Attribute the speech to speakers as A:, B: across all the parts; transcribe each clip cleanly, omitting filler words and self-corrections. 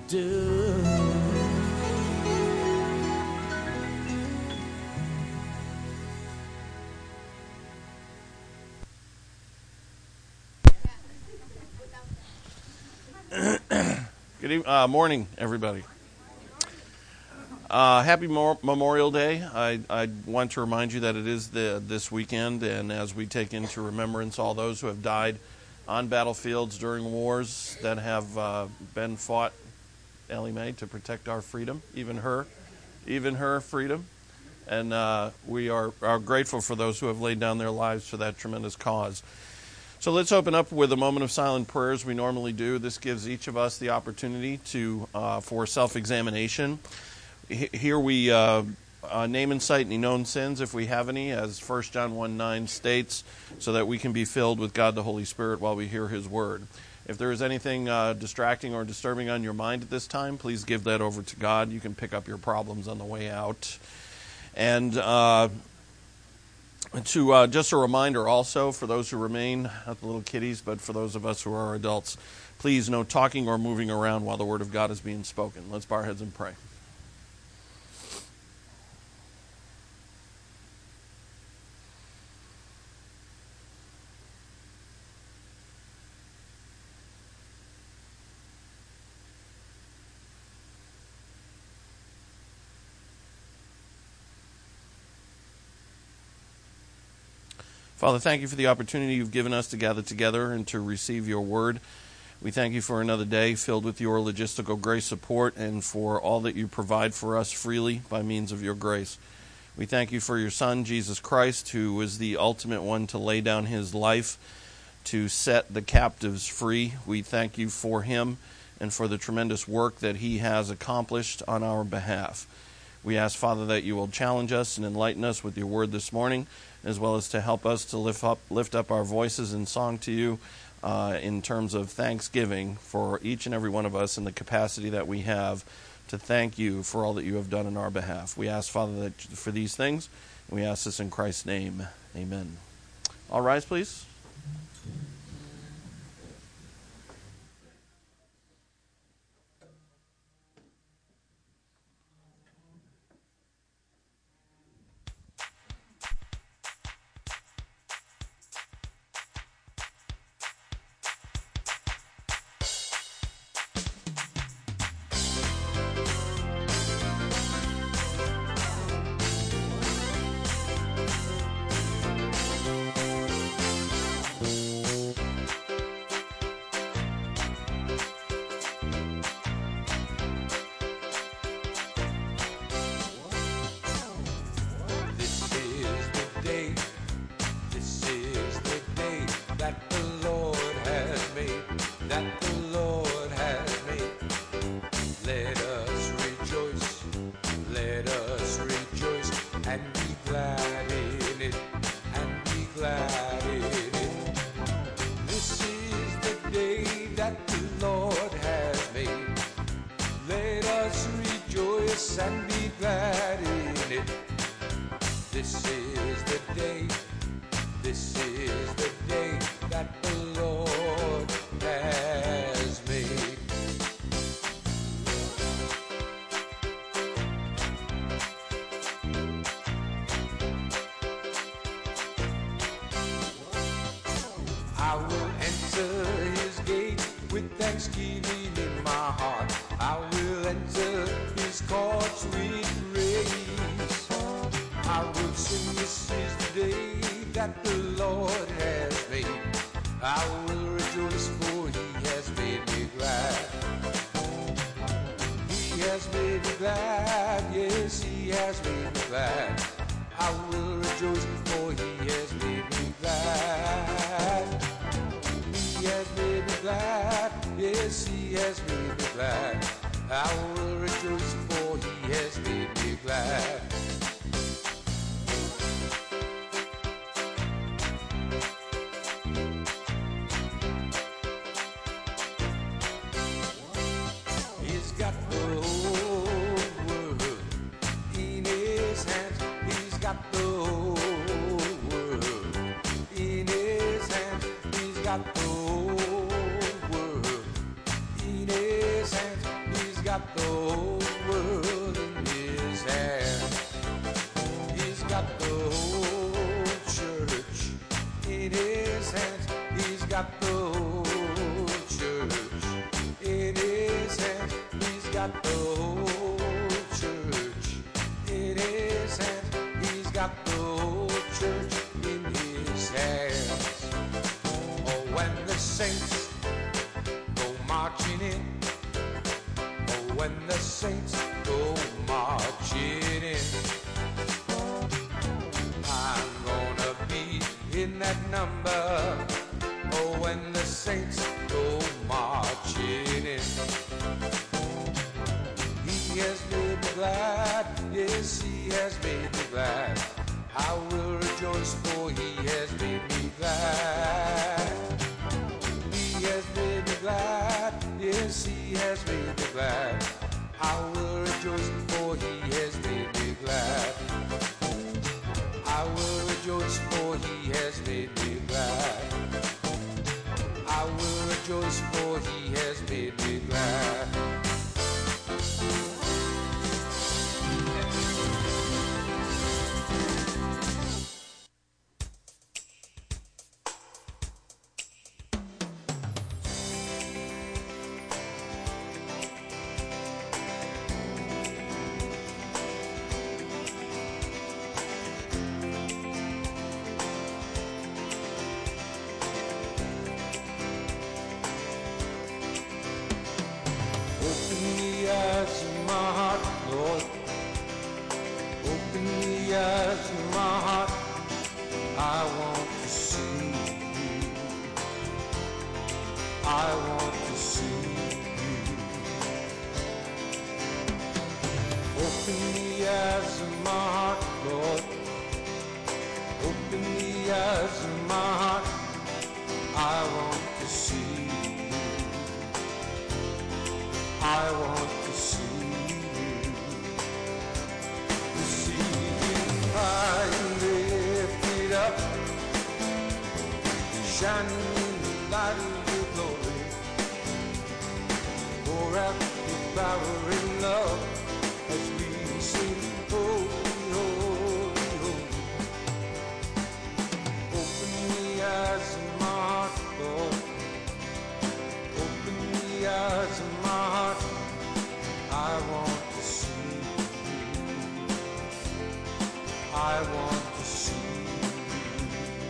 A: do.
B: Good morning, everybody. Happy Memorial Day. I want to remind you that it is this weekend, and as we take into remembrance all those who have died on battlefields during wars that have been fought, Ellie Mae, to protect our freedom, even her freedom. And we are grateful for those who have laid down their lives for that tremendous cause. So let's open up with a moment of silent prayer as we normally do. This gives each of us the opportunity for self-examination. Here we name and cite any known sins, if we have any, as 1 John 1:9 states, so that we can be filled with God the Holy Spirit while we hear His Word. If there is anything distracting or disturbing on your mind at this time, please give that over to God. You can pick up your problems on the way out. And just a reminder also for those who remain, not the little kiddies, but for those of us who are adults, please no talking or moving around while the Word of God is being spoken. Let's bow our heads and pray. Father, thank you for the opportunity you've given us to gather together and to receive your word. We thank you for another day filled with your logistical grace support and for all that you provide for us freely by means of your grace. We thank you for your Son, Jesus Christ, who was the ultimate one to lay down his life to set the captives free. We thank you for him and for the tremendous work that he has accomplished on our behalf. We ask, Father, that you will challenge us and enlighten us with your word this morning, as well as to help us to lift up our voices in song to you in terms of thanksgiving for each and every one of us in the capacity that we have to thank you for all that you have done in our behalf. We ask, Father, that for these things, and we ask this in Christ's name. Amen. All rise, please.
C: And be glad in it. This is the day, this is the day that the Lord has made. I will enter his gate with thanksgiving in my heart. I will enter his courts with praise. I will sing, this is the day that the Lord has made. I will rejoice, for he has made me glad. He has made me glad, yes, he has made me glad. I will rejoice, for he has made me glad. He has made me glad, yes, he has made me glad. I will rejoice, for he has made me glad. He's got the whole world in his hands. He's got the whole world in his hands. He's got the whole world in his hands. He's got his hands, he's got the whole church. In his hands, he's got the whole church. In his hands, he's got the whole church in his hands. Oh, when the saints go marching in, oh, when the saints go marching in, I'm gonna be in that number. Oh, when the saints go marching in, he has made me glad, yes, he has made me glad. I will rejoice, for he has made me glad. He has made me glad, yes, he has made me glad. I will rejoice, for he has made me glad. I will rejoice, for he has made me glad. I will rejoice, for he has made me glad. Open the eyes of my heart, Lord. Open the eyes of my heart. I want to see you. I want to see you. Open the eyes of my heart, Lord. Open the eyes of my heart. I want to see you. I want to see you. To see you high and lifted up, shining in the light of your glory. Pour out your power and love as we sing, holy, holy, holy. Open the eyes of my heart, Lord. Open the eyes of my heart. I want to see you. I want to see you.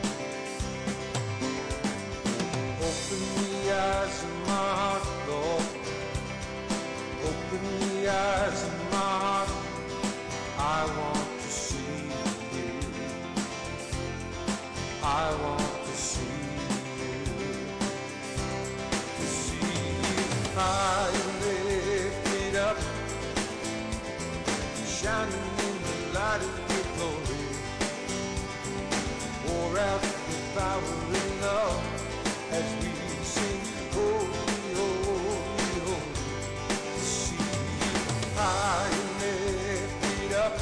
C: Open the eyes of my heart, Lord. Open the eyes of my heart. I want to see you. I want to see you. To see you high and lifted up, shining in the light of your glory. Pour out your power and love as we sing, holy, holy, holy. To see you high and lifted up,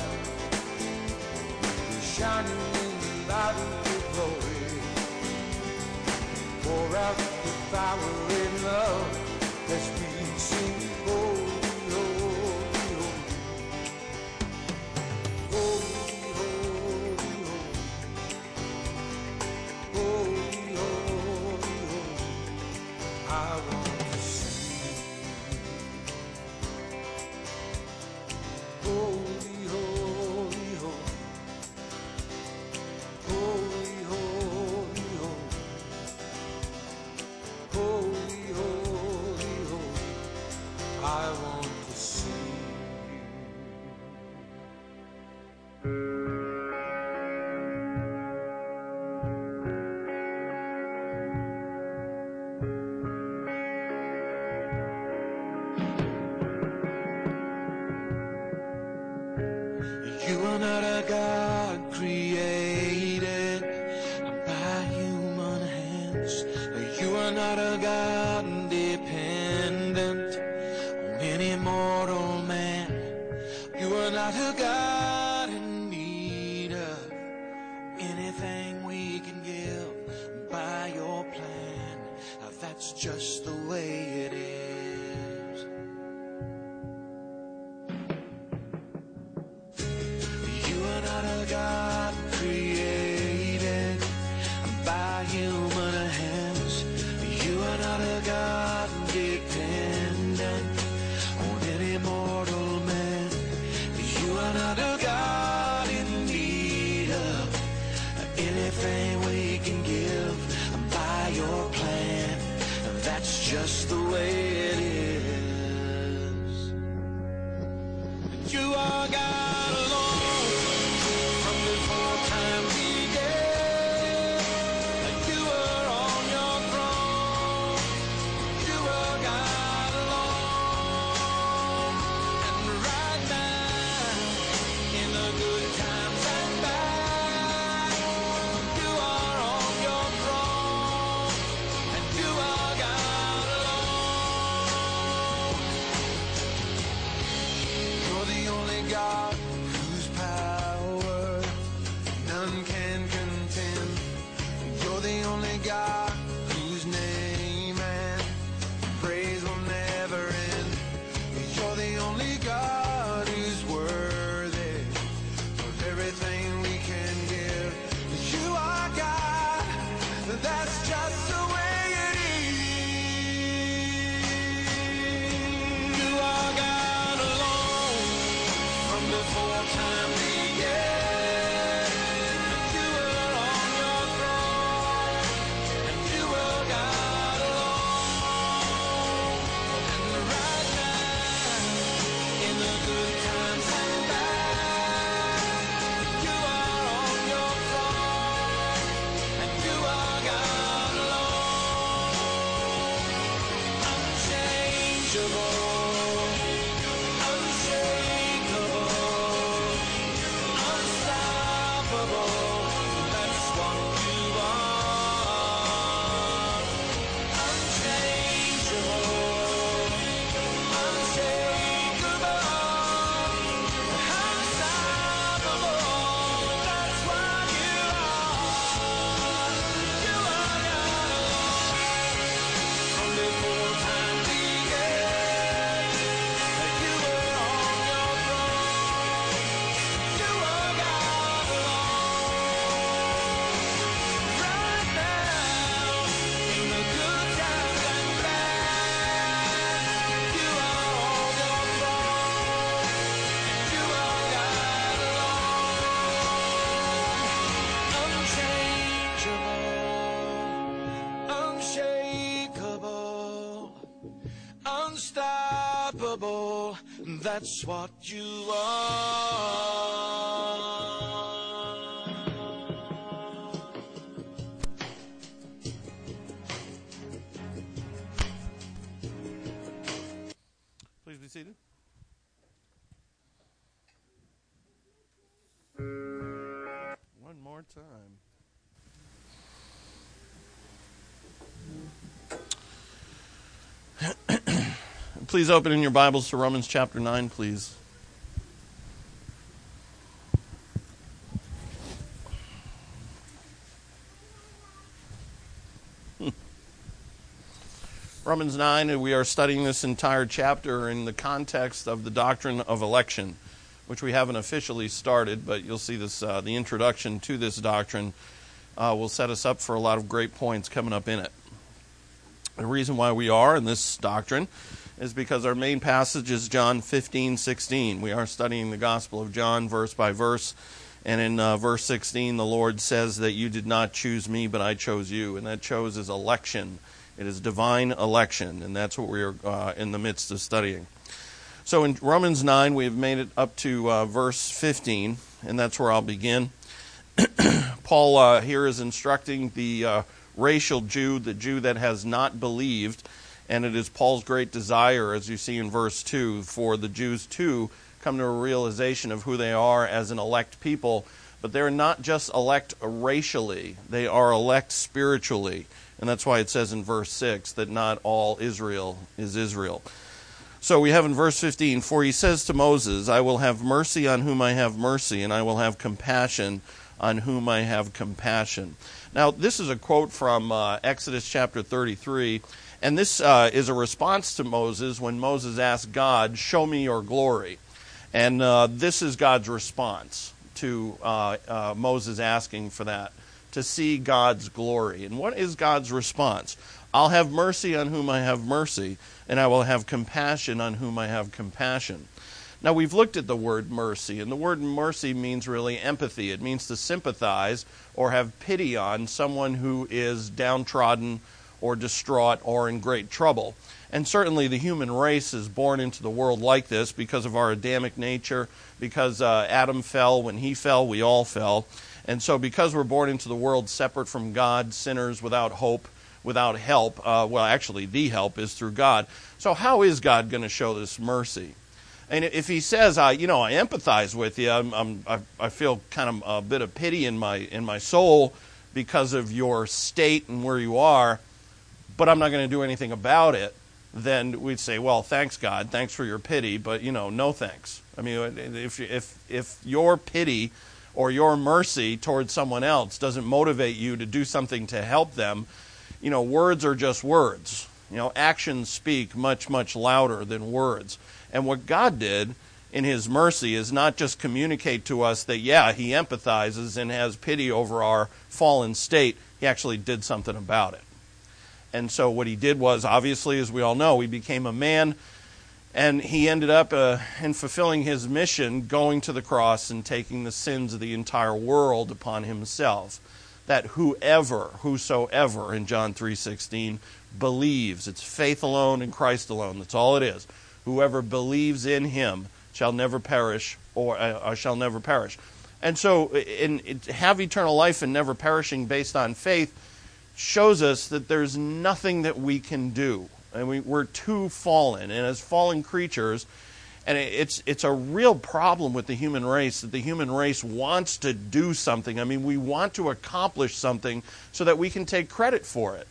C: shining in the light of your glory. Pour out your power and love as we sing, holy, holy, holy. Holy, holy, holy. Holy, holy, holy. I want to see you. Holy, holy, holy. Holy, holy, holy. Holy, holy, holy. I want to see you. You are not a God created by human hands. You are not a God dependent on any mortal man. You are not a God in need of anything we can give by your plan. That's just the way it is. You are not a God created by human just the way it is. You are God alone from before time began. You were on your throne. You were God alone. And right now, in the good times and bad, you are on your throne. And you are God alone. You're the only God whose power none can contend. You're the only God whose name and praise will never end. You're the only God who's worthy of everything we can give. You are God, that's just the way it is. You are God alone from before time began. You were on your throne, and you were God alone. And right now, in the good times and bad, you are on your throne, and you are God alone. Unchangeable, unshakable, unstoppable, that's what you are. Unchangeable, unshakable, unstoppable, that's what you are. You are God alone from before time began. You were on your throne. You are God alone. Right now, in the good times and bad, you are on your throne. You are God alone. Unchangeable, unshakable, unstoppable, that's what you are.
B: Please be seated. One more time. Please open in your Bibles to Romans chapter 9, please. Romans 9, and we are studying this entire chapter in the context of the doctrine of election, which we haven't officially started, but you'll see this. The introduction to this doctrine will set us up for a lot of great points coming up in it. The reason why we are in this doctrine is because our main passage is John 15:16. We are studying the Gospel of John verse by verse, and in verse 16 the Lord says that you did not choose me, but I chose you, and that chose is election. It is divine election, and that's what we are in the midst of studying. So in Romans 9, we have made it up to verse 15, and that's where I'll begin. Paul here is instructing the racial Jew, the Jew that has not believed, and it is Paul's great desire, as you see in verse 2, for the Jews to come to a realization of who they are as an elect people, but they're not just elect racially, they are elect spiritually. And that's why it says in verse 6 that not all Israel is Israel. So we have in verse 15, for he says to Moses, I will have mercy on whom I have mercy, and I will have compassion on whom I have compassion. Now, this is a quote from Exodus chapter 33, and this is a response to Moses when Moses asked God, show me your glory. And this is God's response to Moses asking for that, to see God's glory. And what is God's response? I'll have mercy on whom I have mercy, and I will have compassion on whom I have compassion. Now, we've looked at the word mercy, and the word mercy means really empathy. It means to sympathize or have pity on someone who is downtrodden or distraught or in great trouble. And certainly the human race is born into the world like this because of our Adamic nature, because Adam fell. When he fell, we all fell. And so because we're born into the world separate from God, sinners without hope, without help, actually the help is through God. So how is God going to show this mercy? And if he says, I empathize with you, I feel kind of a bit of pity in my soul because of your state and where you are, but I'm not going to do anything about it, then we'd say, well, thanks, God, thanks for your pity, but no thanks. I mean, if your pity or your mercy towards someone else doesn't motivate you to do something to help them, words are just words. Actions speak much, much louder than words. And what God did in his mercy is not just communicate to us that, he empathizes and has pity over our fallen state. He actually did something about it. And so what he did was, obviously, as we all know, he became a man, and he ended up in fulfilling his mission, going to the cross and taking the sins of the entire world upon himself. That whosoever, in John 3:16, believes, it's faith alone in Christ alone, that's all it is. Whoever believes in him shall never perish, or shall never perish. And so, have eternal life and never perishing based on faith shows us that there's nothing that we can do. And we're too fallen. And as fallen creatures, and it's a real problem with the human race, that the human race wants to do something. I mean, we want to accomplish something so that we can take credit for it.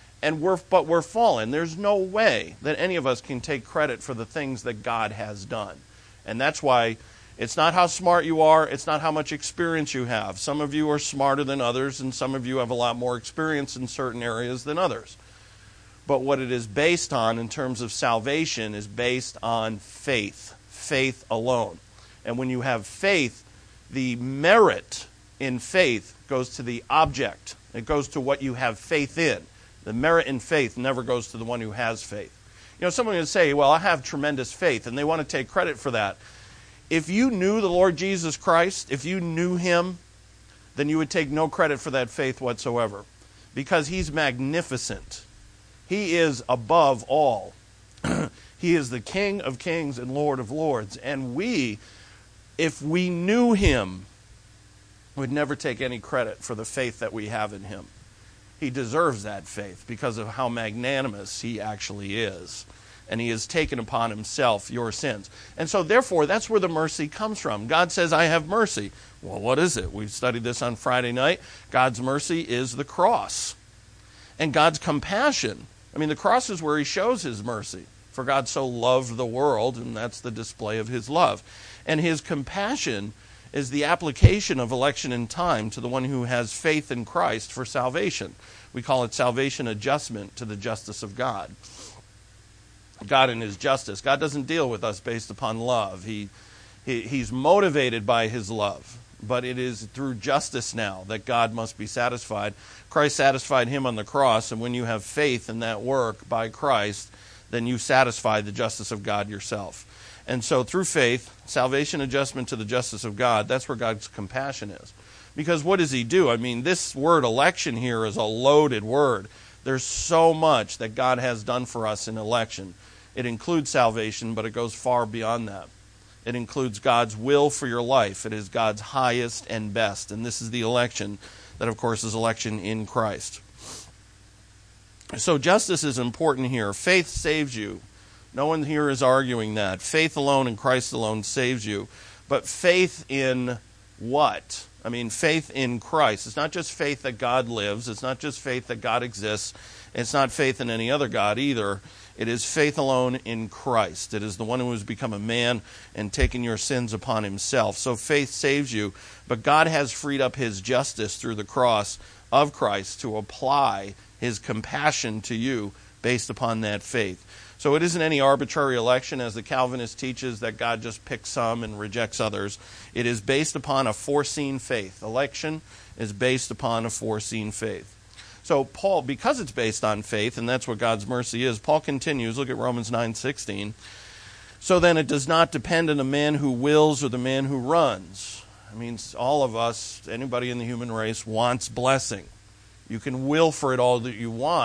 B: But we're fallen. There's no way that any of us can take credit for the things that God has done. And that's why it's not how smart you are, it's not how much experience you have. Some of you are smarter than others, and some of you have a lot more experience in certain areas than others. But what it is based on in terms of salvation is based on faith. Faith alone. And when you have faith, the merit in faith goes to the object. It goes to what you have faith in. The merit in faith never goes to the one who has faith. Someone would say, well, I have tremendous faith, and they want to take credit for that. If you knew the Lord Jesus Christ, if you knew him, then you would take no credit for that faith whatsoever, because he's magnificent. He is above all. He is the King of kings and Lord of lords. And we, if we knew him, would never take any credit for the faith that we have in him. He deserves that faith because of how magnanimous he actually is. And he has taken upon himself your sins. And so therefore, that's where the mercy comes from. God says, I have mercy. Well, what is it? We studied this on Friday night. God's mercy is the cross. And God's compassion. I mean, the cross is where he shows his mercy. For God so loved the world, and that's the display of his love. And his compassion is the application of election in time to the one who has faith in Christ for salvation. We call it salvation adjustment to the justice of God. God in his justice. God doesn't deal with us based upon love. He's motivated by his love. But it is through justice now that God must be satisfied. Christ satisfied him on the cross, and when you have faith in that work by Christ, then you satisfy the justice of God yourself. And so through faith, salvation adjustment to the justice of God, that's where God's compassion is. Because what does he do? I mean, this word election here is a loaded word. There's so much that God has done for us in election. It includes salvation, but it goes far beyond that. It includes God's will for your life. It is God's highest and best. And this is the election that, of course, is election in Christ. So justice is important here. Faith saves you. No one here is arguing that. Faith alone in Christ alone saves you. But faith in what? I mean, faith in Christ. It's not just faith that God lives. It's not just faith that God exists. It's not faith in any other God either. It is faith alone in Christ. It is the one who has become a man and taken your sins upon himself. So faith saves you. But God has freed up his justice through the cross of Christ to apply his compassion to you based upon that faith. So it isn't any arbitrary election, as the Calvinist teaches, that God just picks some and rejects others. It is based upon a foreseen faith. Election is based upon a foreseen faith. So Paul, because it's based on faith, and that's what God's mercy is, Paul continues, look at Romans 9:16. So then it does not depend on the man who wills or the man who runs. I mean, all of us, anybody in the human race, wants blessing. You can will for it all that you want,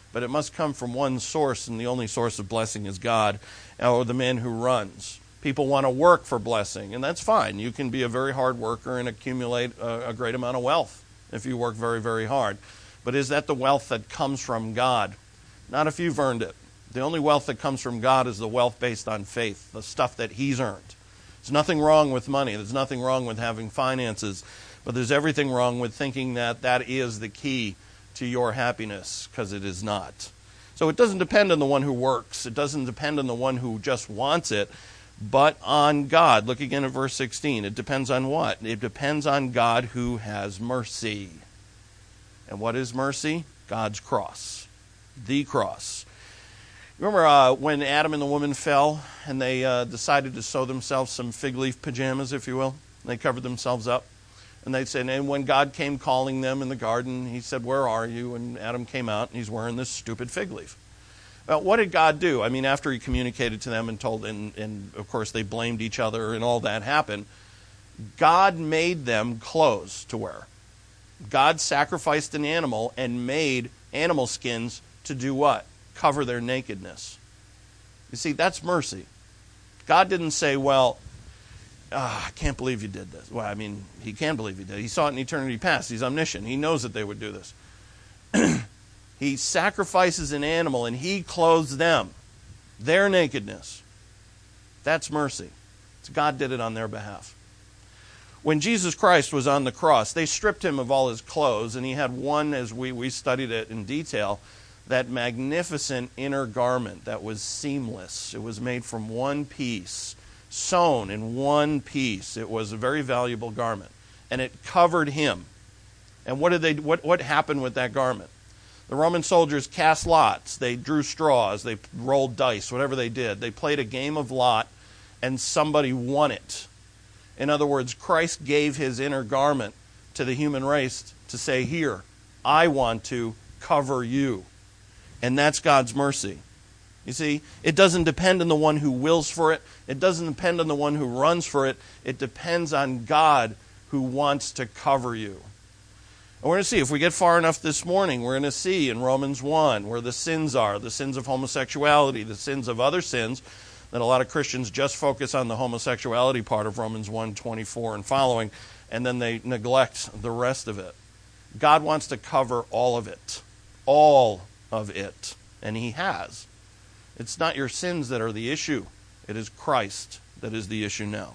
B: but it must come from one source, and the only source of blessing is God, or the man who runs. People want to work for blessing, and that's fine. You can be a very hard worker and accumulate a great amount of wealth if you work very, very hard. But is that the wealth that comes from God? Not if you've earned it. The only wealth that comes from God is the wealth based on faith, the stuff that He's earned. There's nothing wrong with money. There's nothing wrong with having finances. But there's everything wrong with thinking that that is the key to your happiness, because it is not. So it doesn't depend on the one who works. It doesn't depend on the one who just wants it, but on God. Look again at verse 16. It depends on what? It depends on God who has mercy. And what is mercy? God's cross. The cross. Remember when Adam and the woman fell and they decided to sew themselves some fig leaf pajamas, if you will? They covered themselves up. And they said, and when God came calling them in the garden, He said, "Where are you?" And Adam came out and he's wearing this stupid fig leaf. Well, what did God do? I mean, after He communicated to them and told, and of course they blamed each other and all that happened, God made them clothes to wear. God sacrificed an animal and made animal skins to do what? Cover their nakedness. You see, that's mercy. God didn't say, well, I can't believe you did this. Well, I mean, He can believe He did. He saw it in eternity past. He's omniscient. He knows that they would do this. He sacrifices an animal and He clothes them, their nakedness. That's mercy. It's God did it on their behalf. When Jesus Christ was on the cross, they stripped Him of all His clothes, and He had one, as we studied it in detail, that magnificent inner garment that was seamless. It was made from one piece, sewn in one piece. It was a very valuable garment, and it covered Him. And what happened with that garment? The Roman soldiers cast lots. They drew straws. They rolled dice, whatever they did. They played a game of lot, and somebody won it. In other words, Christ gave His inner garment to the human race to say, here, I want to cover you. And that's God's mercy. You see, it doesn't depend on the one who wills for it. It doesn't depend on the one who runs for it. It depends on God who wants to cover you. And we're going to see, if we get far enough this morning, we're going to see in Romans 1 where the sins are, the sins of homosexuality, the sins of other sins, that a lot of Christians just focus on the homosexuality part of Romans 1:24 and following, and then they neglect the rest of it. God wants to cover all of it. All of it. And He has. It's not your sins that are the issue. It is Christ that is the issue now.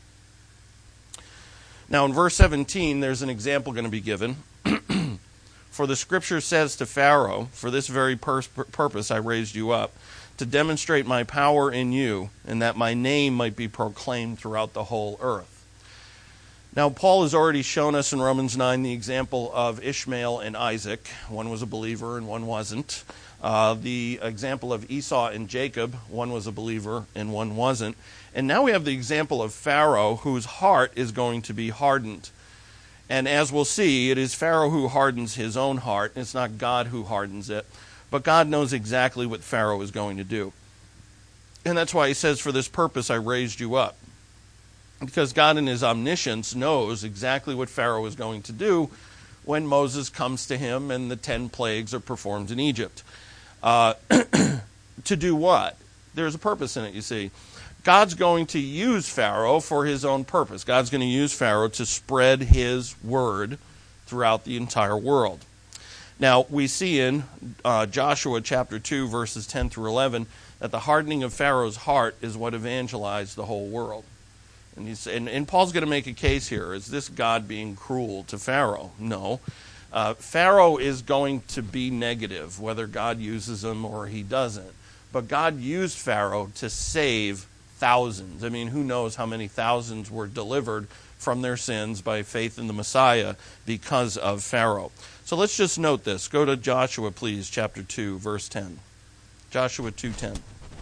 B: Now in verse 17, there's an example going to be given. For the Scripture says to Pharaoh, for this very purpose I raised you up, to demonstrate my power in you, and that my name might be proclaimed throughout the whole earth. Now, Paul has already shown us in Romans 9 the example of Ishmael and Isaac. One was a believer and one wasn't. The example of Esau and Jacob. One was a believer and one wasn't. And now we have the example of Pharaoh, whose heart is going to be hardened. And as we'll see, it is Pharaoh who hardens his own heart. It's not God who hardens it. But God knows exactly what Pharaoh is going to do. And that's why He says, for this purpose I raised you up. Because God in His omniscience knows exactly what Pharaoh is going to do when Moses comes to him and the 10 plagues are performed in Egypt. To do what? There's a purpose in it, you see. God's going to use Pharaoh for His own purpose. God's going to use Pharaoh to spread His word throughout the entire world. Now, we see in Joshua chapter 2, verses 10 through 11, that the hardening of Pharaoh's heart is what evangelized the whole world. And Paul's going to make a case here. Is this God being cruel to Pharaoh? No. Pharaoh is going to be negative, whether God uses him or He doesn't. But God used Pharaoh to save thousands. I mean, who knows how many thousands were delivered from their sins by faith in the Messiah because of Pharaoh. So let's just note this. Go to Joshua, please, chapter 2, verse 10. Joshua 2:10.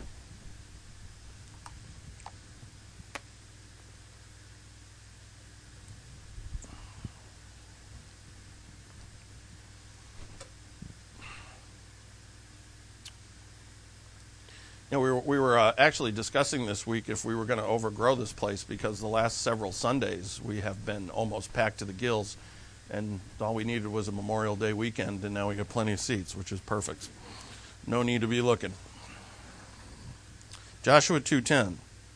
B: You know, we were actually discussing this week if we were going to overgrow this place, because the last several Sundays we have been almost packed to the gills And all we needed was a Memorial Day weekend, and now we got plenty of seats, which is perfect. No need to be looking. Joshua 2:10.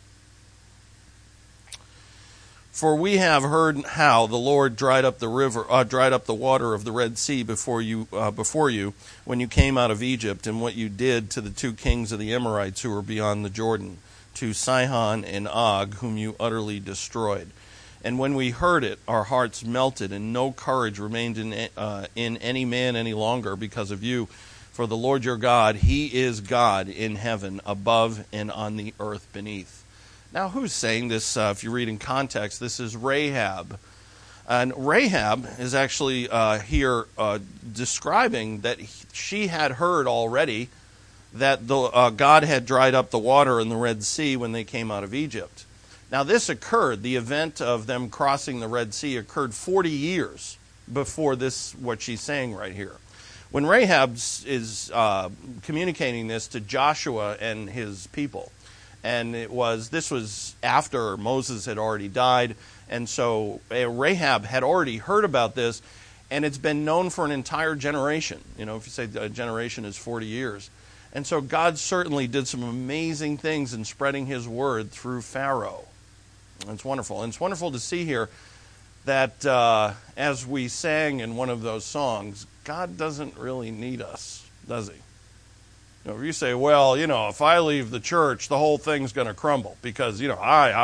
B: For we have heard how the Lord dried up the water of the Red Sea before you, when you came out of Egypt, and what you did to the 2 kings of the Amorites who were beyond the Jordan, to Sihon and Og, whom you utterly destroyed. And when we heard it, our hearts melted, and no courage remained in any man any longer because of you. For the Lord your God, He is God in heaven above and on the earth beneath. Now, who's saying this? If you read in context, this is Rahab. And Rahab is actually here describing that she had heard already that God had dried up the water in the Red Sea when they came out of Egypt. Now, this occurred, the event of them crossing the Red Sea occurred 40 years before this, what she's saying right here. When Rahab is communicating this to Joshua and his people, and this was after Moses had already died, and so Rahab had already heard about this, and it's been known for an entire generation. You know, if you say a generation is 40 years. And so God certainly did some amazing things in spreading His word through Pharaoh. And it's wonderful. And it's wonderful to see here that as we sang in one of those songs, God doesn't really need us, does He? You know, if you say, well, you know, if I leave the church, the whole thing's going to crumble because, you know,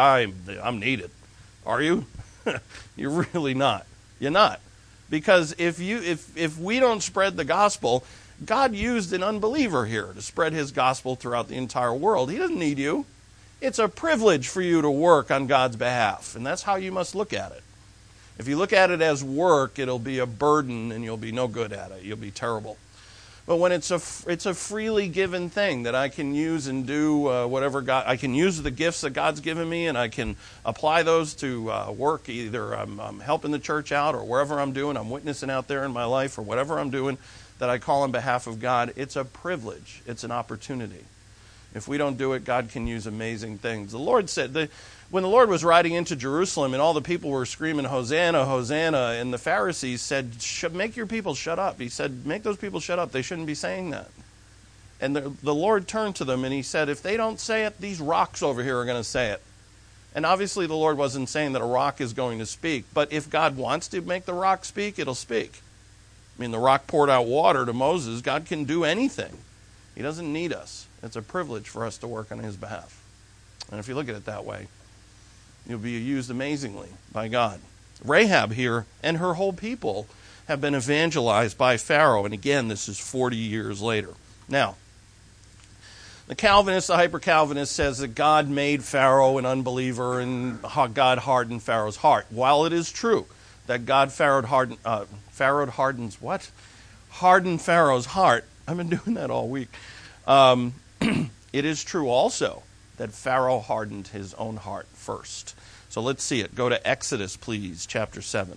B: I'm needed. Are you? You're really not. You're not. Because if we don't spread the gospel, God used an unbeliever here to spread His gospel throughout the entire world. He doesn't need you. It's a privilege for you to work on God's behalf, and that's how you must look at it. If you look at it as work, it'll be a burden, and you'll be no good at it. You'll be terrible. But when it's a freely given thing that I can use and do whatever God, I can use the gifts that God's given me, and I can apply those to work. Either I'm helping the church out, or wherever I'm doing, I'm witnessing out there in my life, or whatever I'm doing that I call on behalf of God. It's a privilege. It's an opportunity. If we don't do it, God can use amazing things. The Lord said, when the Lord was riding into Jerusalem and all the people were screaming, Hosanna, Hosanna, and the Pharisees said, make your people shut up. He said, make those people shut up. They shouldn't be saying that. And the Lord turned to them and He said, if they don't say it, these rocks over here are going to say it. And obviously the Lord wasn't saying that a rock is going to speak. But if God wants to make the rock speak, it'll speak. I mean, the rock poured out water to Moses. God can do anything. He doesn't need us. It's a privilege for us to work on His behalf. And if you look at it that way, you'll be used amazingly by God. Rahab here and her whole people have been evangelized by Pharaoh. And again, this is 40 years later. Now, the Calvinist, the hyper-Calvinist, says that God made Pharaoh an unbeliever and God hardened Pharaoh's heart. While it is true that God hardened Pharaoh's heart, I've been doing that all week. It is true also that Pharaoh hardened his own heart first. So let's see it. Go to Exodus, please, chapter 7.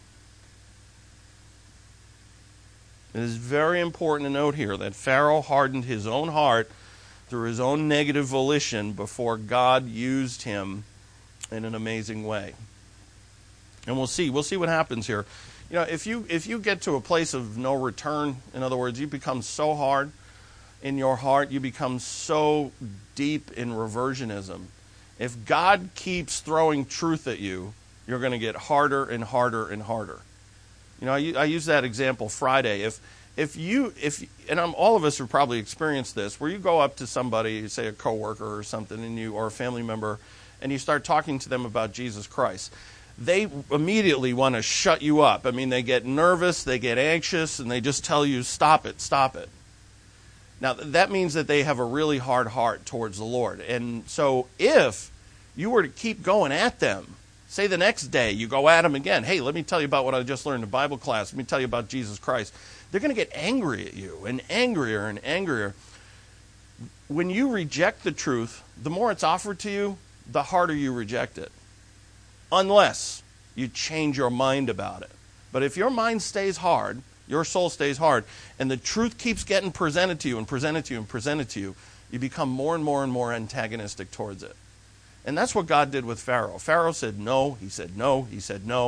B: It is very important to note here that Pharaoh hardened his own heart through his own negative volition before God used him in an amazing way. And we'll see what happens here. You know, if you get to a place of no return, in other words, you become so hard in your heart, you become so deep in reversionism. If God keeps throwing truth at you, you're going to get harder and harder and harder. You know, I use that example Friday. All of us have probably experienced this, where you go up to somebody, say a coworker or something, or a family member, and you start talking to them about Jesus Christ. They immediately want to shut you up. I mean, they get nervous, they get anxious, and they just tell you, stop it, stop it. Now, that means that they have a really hard heart towards the Lord. And so if you were to keep going at them, say the next day you go at them again, hey, let me tell you about what I just learned in Bible class. Let me tell you about Jesus Christ. They're going to get angry at you and angrier and angrier. When you reject the truth, the more it's offered to you, the harder you reject it. Unless you change your mind about it. But if your mind stays hard, your soul stays hard, and the truth keeps getting presented to you and presented to you and presented to you, you become more and more and more antagonistic towards it. And that's what God did with Pharaoh. Pharaoh said no, he said no, he said no.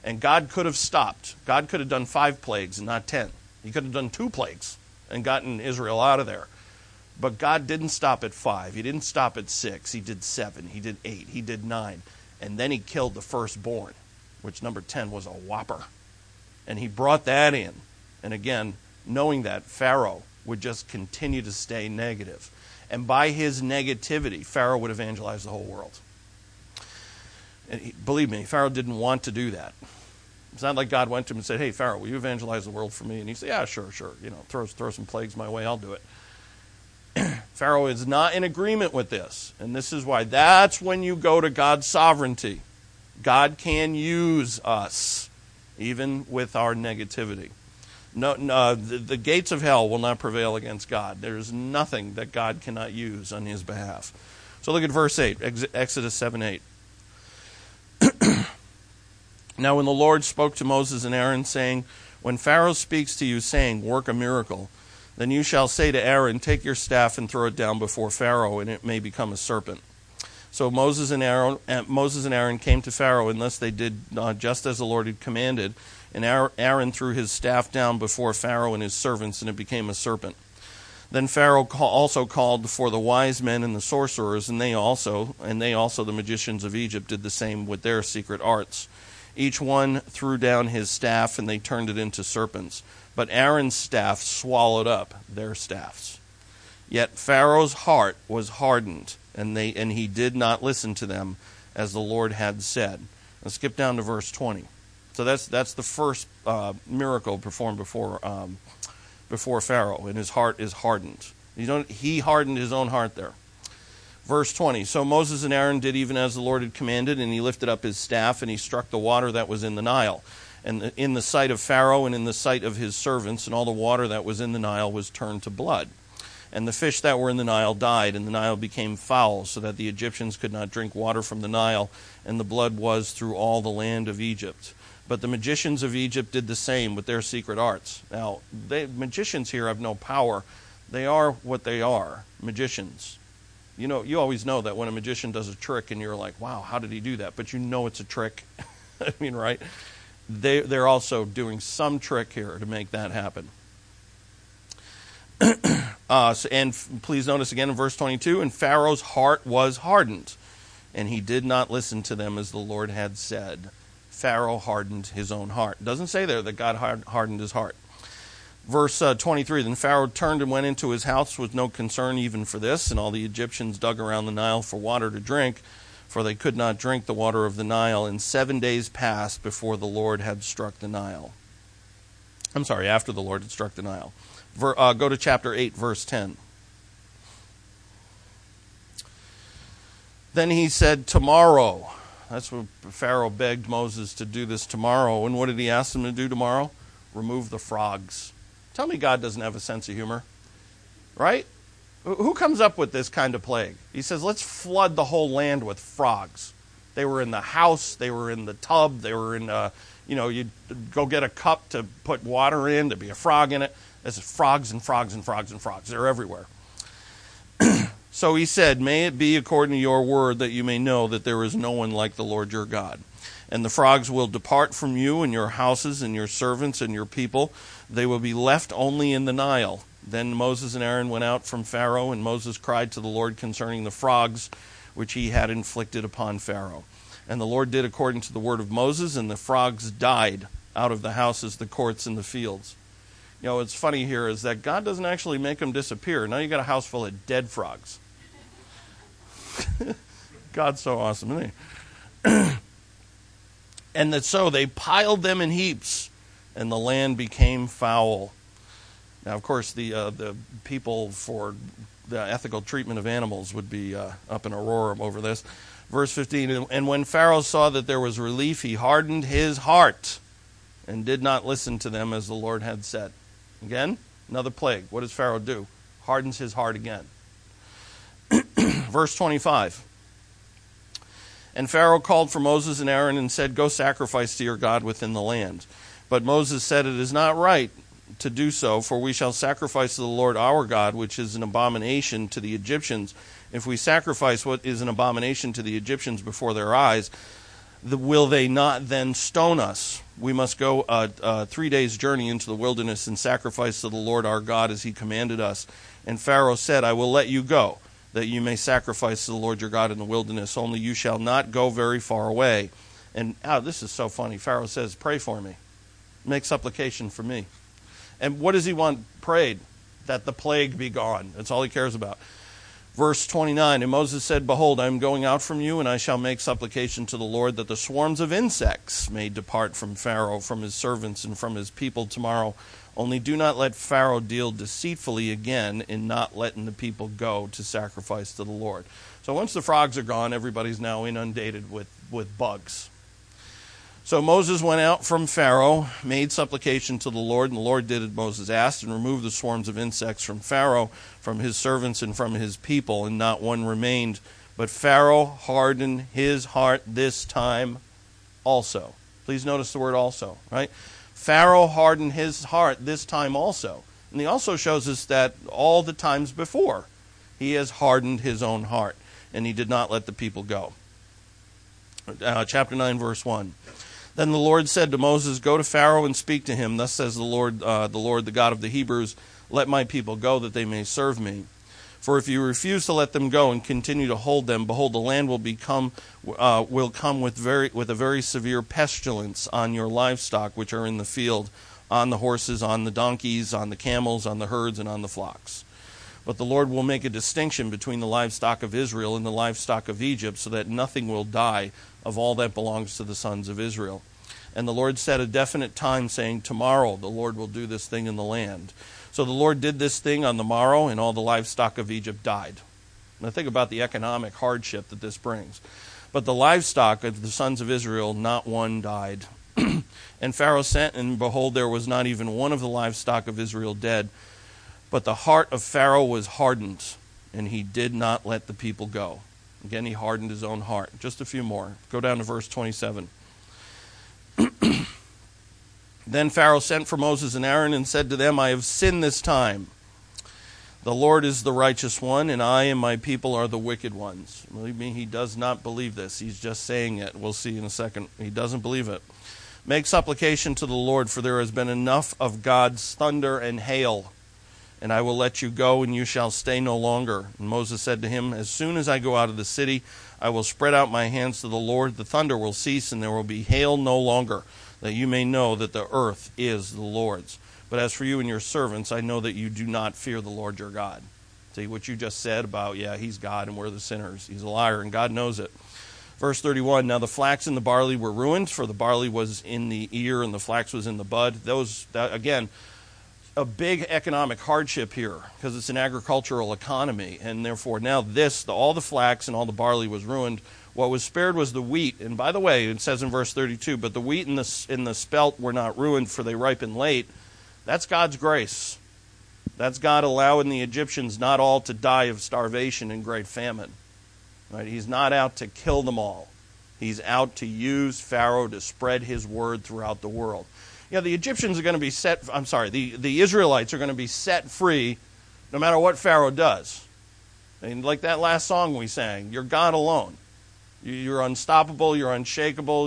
B: And God could have stopped. God could have done 5 plagues and not 10. He could have done 2 plagues and gotten Israel out of there. But God didn't stop at 5. He didn't stop at 6. He did 7. He did 8. He did 9. And then he killed the firstborn, which number 10 was a whopper. And he brought that in. And again, knowing that, Pharaoh would just continue to stay negative. And by his negativity, Pharaoh would evangelize the whole world. And believe me, Pharaoh didn't want to do that. It's not like God went to him and said, "Hey, Pharaoh, will you evangelize the world for me?" And he said, "Yeah, sure. Throw some plagues my way, I'll do it." Pharaoh is not in agreement with this. And this is why that's when you go to God's sovereignty. God can use us, even with our negativity. No, the gates of hell will not prevail against God. There is nothing that God cannot use on his behalf. So look at verse 8, Exodus 7:8. Now when the Lord spoke to Moses and Aaron, saying, "When Pharaoh speaks to you, saying, 'Work a miracle,' then you shall say to Aaron, 'Take your staff and throw it down before Pharaoh, and it may become a serpent.'" So Moses and Aaron came to Pharaoh, and thus they did just as the Lord had commanded. And Aaron threw his staff down before Pharaoh and his servants, and it became a serpent. Then Pharaoh also called for the wise men and the sorcerers, and they also the magicians of Egypt did the same with their secret arts. Each one threw down his staff, and they turned it into serpents. But Aaron's staff swallowed up their staffs. Yet Pharaoh's heart was hardened, and he did not listen to them, as the Lord had said. Let's skip down to verse 20. So that's the first miracle performed before Pharaoh, and his heart is hardened. He hardened his own heart there. Verse 20, so Moses and Aaron did even as the Lord had commanded, and he lifted up his staff, and he struck the water that was in the Nile. And in the sight of Pharaoh and in the sight of his servants, and all the water that was in the Nile was turned to blood. And the fish that were in the Nile died, and the Nile became foul, so that the Egyptians could not drink water from the Nile, and the blood was through all the land of Egypt. But the magicians of Egypt did the same with their secret arts. Now, magicians here have no power. They are what they are, magicians. You always know that when a magician does a trick and you're like, wow, how did he do that? But you know it's a trick. I mean, right? They're also doing some trick here to make that happen. And please notice again in verse 22, and Pharaoh's heart was hardened, and he did not listen to them as the Lord had said. Pharaoh hardened his own heart. It doesn't say there that God hardened his heart. Verse 23, then Pharaoh turned and went into his house with no concern even for this, and all the Egyptians dug around the Nile for water to drink, for they could not drink the water of the Nile. And 7 days passed before the Lord had struck the Nile. After the Lord had struck the Nile. Go to chapter 8, verse 10. Then he said, tomorrow. That's what Pharaoh begged Moses to do this tomorrow. And what did he ask him to do tomorrow? Remove the frogs. Tell me God doesn't have a sense of humor. Right? Who comes up with this kind of plague? He says, let's flood the whole land with frogs. They were in the house. They were in the tub. They were in, you'd go get a cup to put water in. There'd be a frog in it. There's frogs and frogs and frogs and frogs. They're everywhere. So he said, may it be according to your word that you may know that there is no one like the Lord your God. And the frogs will depart from you and your houses and your servants and your people. They will be left only in the Nile. Then Moses and Aaron went out from Pharaoh, and Moses cried to the Lord concerning the frogs which he had inflicted upon Pharaoh. And the Lord did according to the word of Moses, and the frogs died out of the houses, the courts, and the fields. What's funny here is that God doesn't actually make them disappear. Now you got a house full of dead frogs. God's so awesome, isn't he? And so they piled them in heaps, and the land became foul. Now, of course, the people for the ethical treatment of animals would be up in a roar over this. Verse 15, and when Pharaoh saw that there was relief, he hardened his heart and did not listen to them as the Lord had said. Again, another plague. What does Pharaoh do? Hardens his heart again. Verse 25. And Pharaoh called for Moses and Aaron and said, go sacrifice to your God within the land. But Moses said, it is not right to do so, for we shall sacrifice to the Lord our God, which is an abomination to the Egyptians. If we sacrifice what is an abomination to the Egyptians before their eyes, will they not then stone us? We must go 3 days' journey into the wilderness and sacrifice to the Lord our God as he commanded us. And Pharaoh said, I will let you go, that you may sacrifice to the Lord your God in the wilderness. Only you shall not go very far away. And this is so funny. Pharaoh says, pray for me. Make supplication for me. And what does he want prayed? That the plague be gone. That's all he cares about. Verse 29, and Moses said, behold, I am going out from you, and I shall make supplication to the Lord that the swarms of insects may depart from Pharaoh, from his servants, and from his people tomorrow. Only do not let Pharaoh deal deceitfully again in not letting the people go to sacrifice to the Lord. So once the frogs are gone, everybody's now inundated with bugs. So Moses went out from Pharaoh, made supplication to the Lord, and the Lord did as Moses asked, and removed the swarms of insects from Pharaoh, from his servants, and from his people, and not one remained. But Pharaoh hardened his heart this time also. Please notice the word also, right? Pharaoh hardened his heart this time also. And he also shows us that all the times before, he has hardened his own heart, and he did not let the people go. Chapter 9, verse 1. Then the Lord said to Moses, go to Pharaoh and speak to him. Thus says the Lord, the God of the Hebrews, let my people go, that they may serve me. For if you refuse to let them go and continue to hold them, behold, the land will come with a very severe pestilence on your livestock which are in the field, on the horses, on the donkeys, on the camels, on the herds, and on the flocks. But the Lord will make a distinction between the livestock of Israel and the livestock of Egypt, so that nothing will die of all that belongs to the sons of Israel. And the Lord set a definite time, saying, tomorrow the Lord will do this thing in the land. So the Lord did this thing on the morrow, and all the livestock of Egypt died. Now think about the economic hardship that this brings. But the livestock of the sons of Israel, not one died. And Pharaoh sent, and behold, there was not even one of the livestock of Israel dead. But the heart of Pharaoh was hardened, and he did not let the people go. Again, he hardened his own heart. Just a few more. Go down to verse 27. Then Pharaoh sent for Moses and Aaron and said to them, I have sinned this time. The Lord is the righteous one, and I and my people are the wicked ones. Believe me, he does not believe this. He's just saying it. We'll see in a second. He doesn't believe it. Make supplication to the Lord, for there has been enough of God's thunder and hail. And I will let you go, and you shall stay no longer. And Moses said to him, as soon as I go out of the city, I will spread out my hands to the Lord. The thunder will cease, and there will be hail no longer, that you may know that the earth is the Lord's. But as for you and your servants, I know that you do not fear the Lord your God. See what you just said about, he's God and we're the sinners. He's a liar, and God knows it. Verse 31, now the flax and the barley were ruined, for the barley was in the ear and the flax was in the bud. Again, a big economic hardship here, because it's an agricultural economy, and therefore now all the flax and all the barley was ruined. What was spared was the wheat. And by the way, it says in verse 32, but the wheat and the spelt were not ruined, for they ripen late. That's God's grace. That's God allowing the Egyptians not all to die of starvation and great famine. Right? He's not out to kill them all. He's out to use Pharaoh to spread his word throughout the world. The Egyptians are going to be the Israelites are going to be set free no matter what Pharaoh does. And like that last song we sang, you're God alone. You're unstoppable, you're unshakable.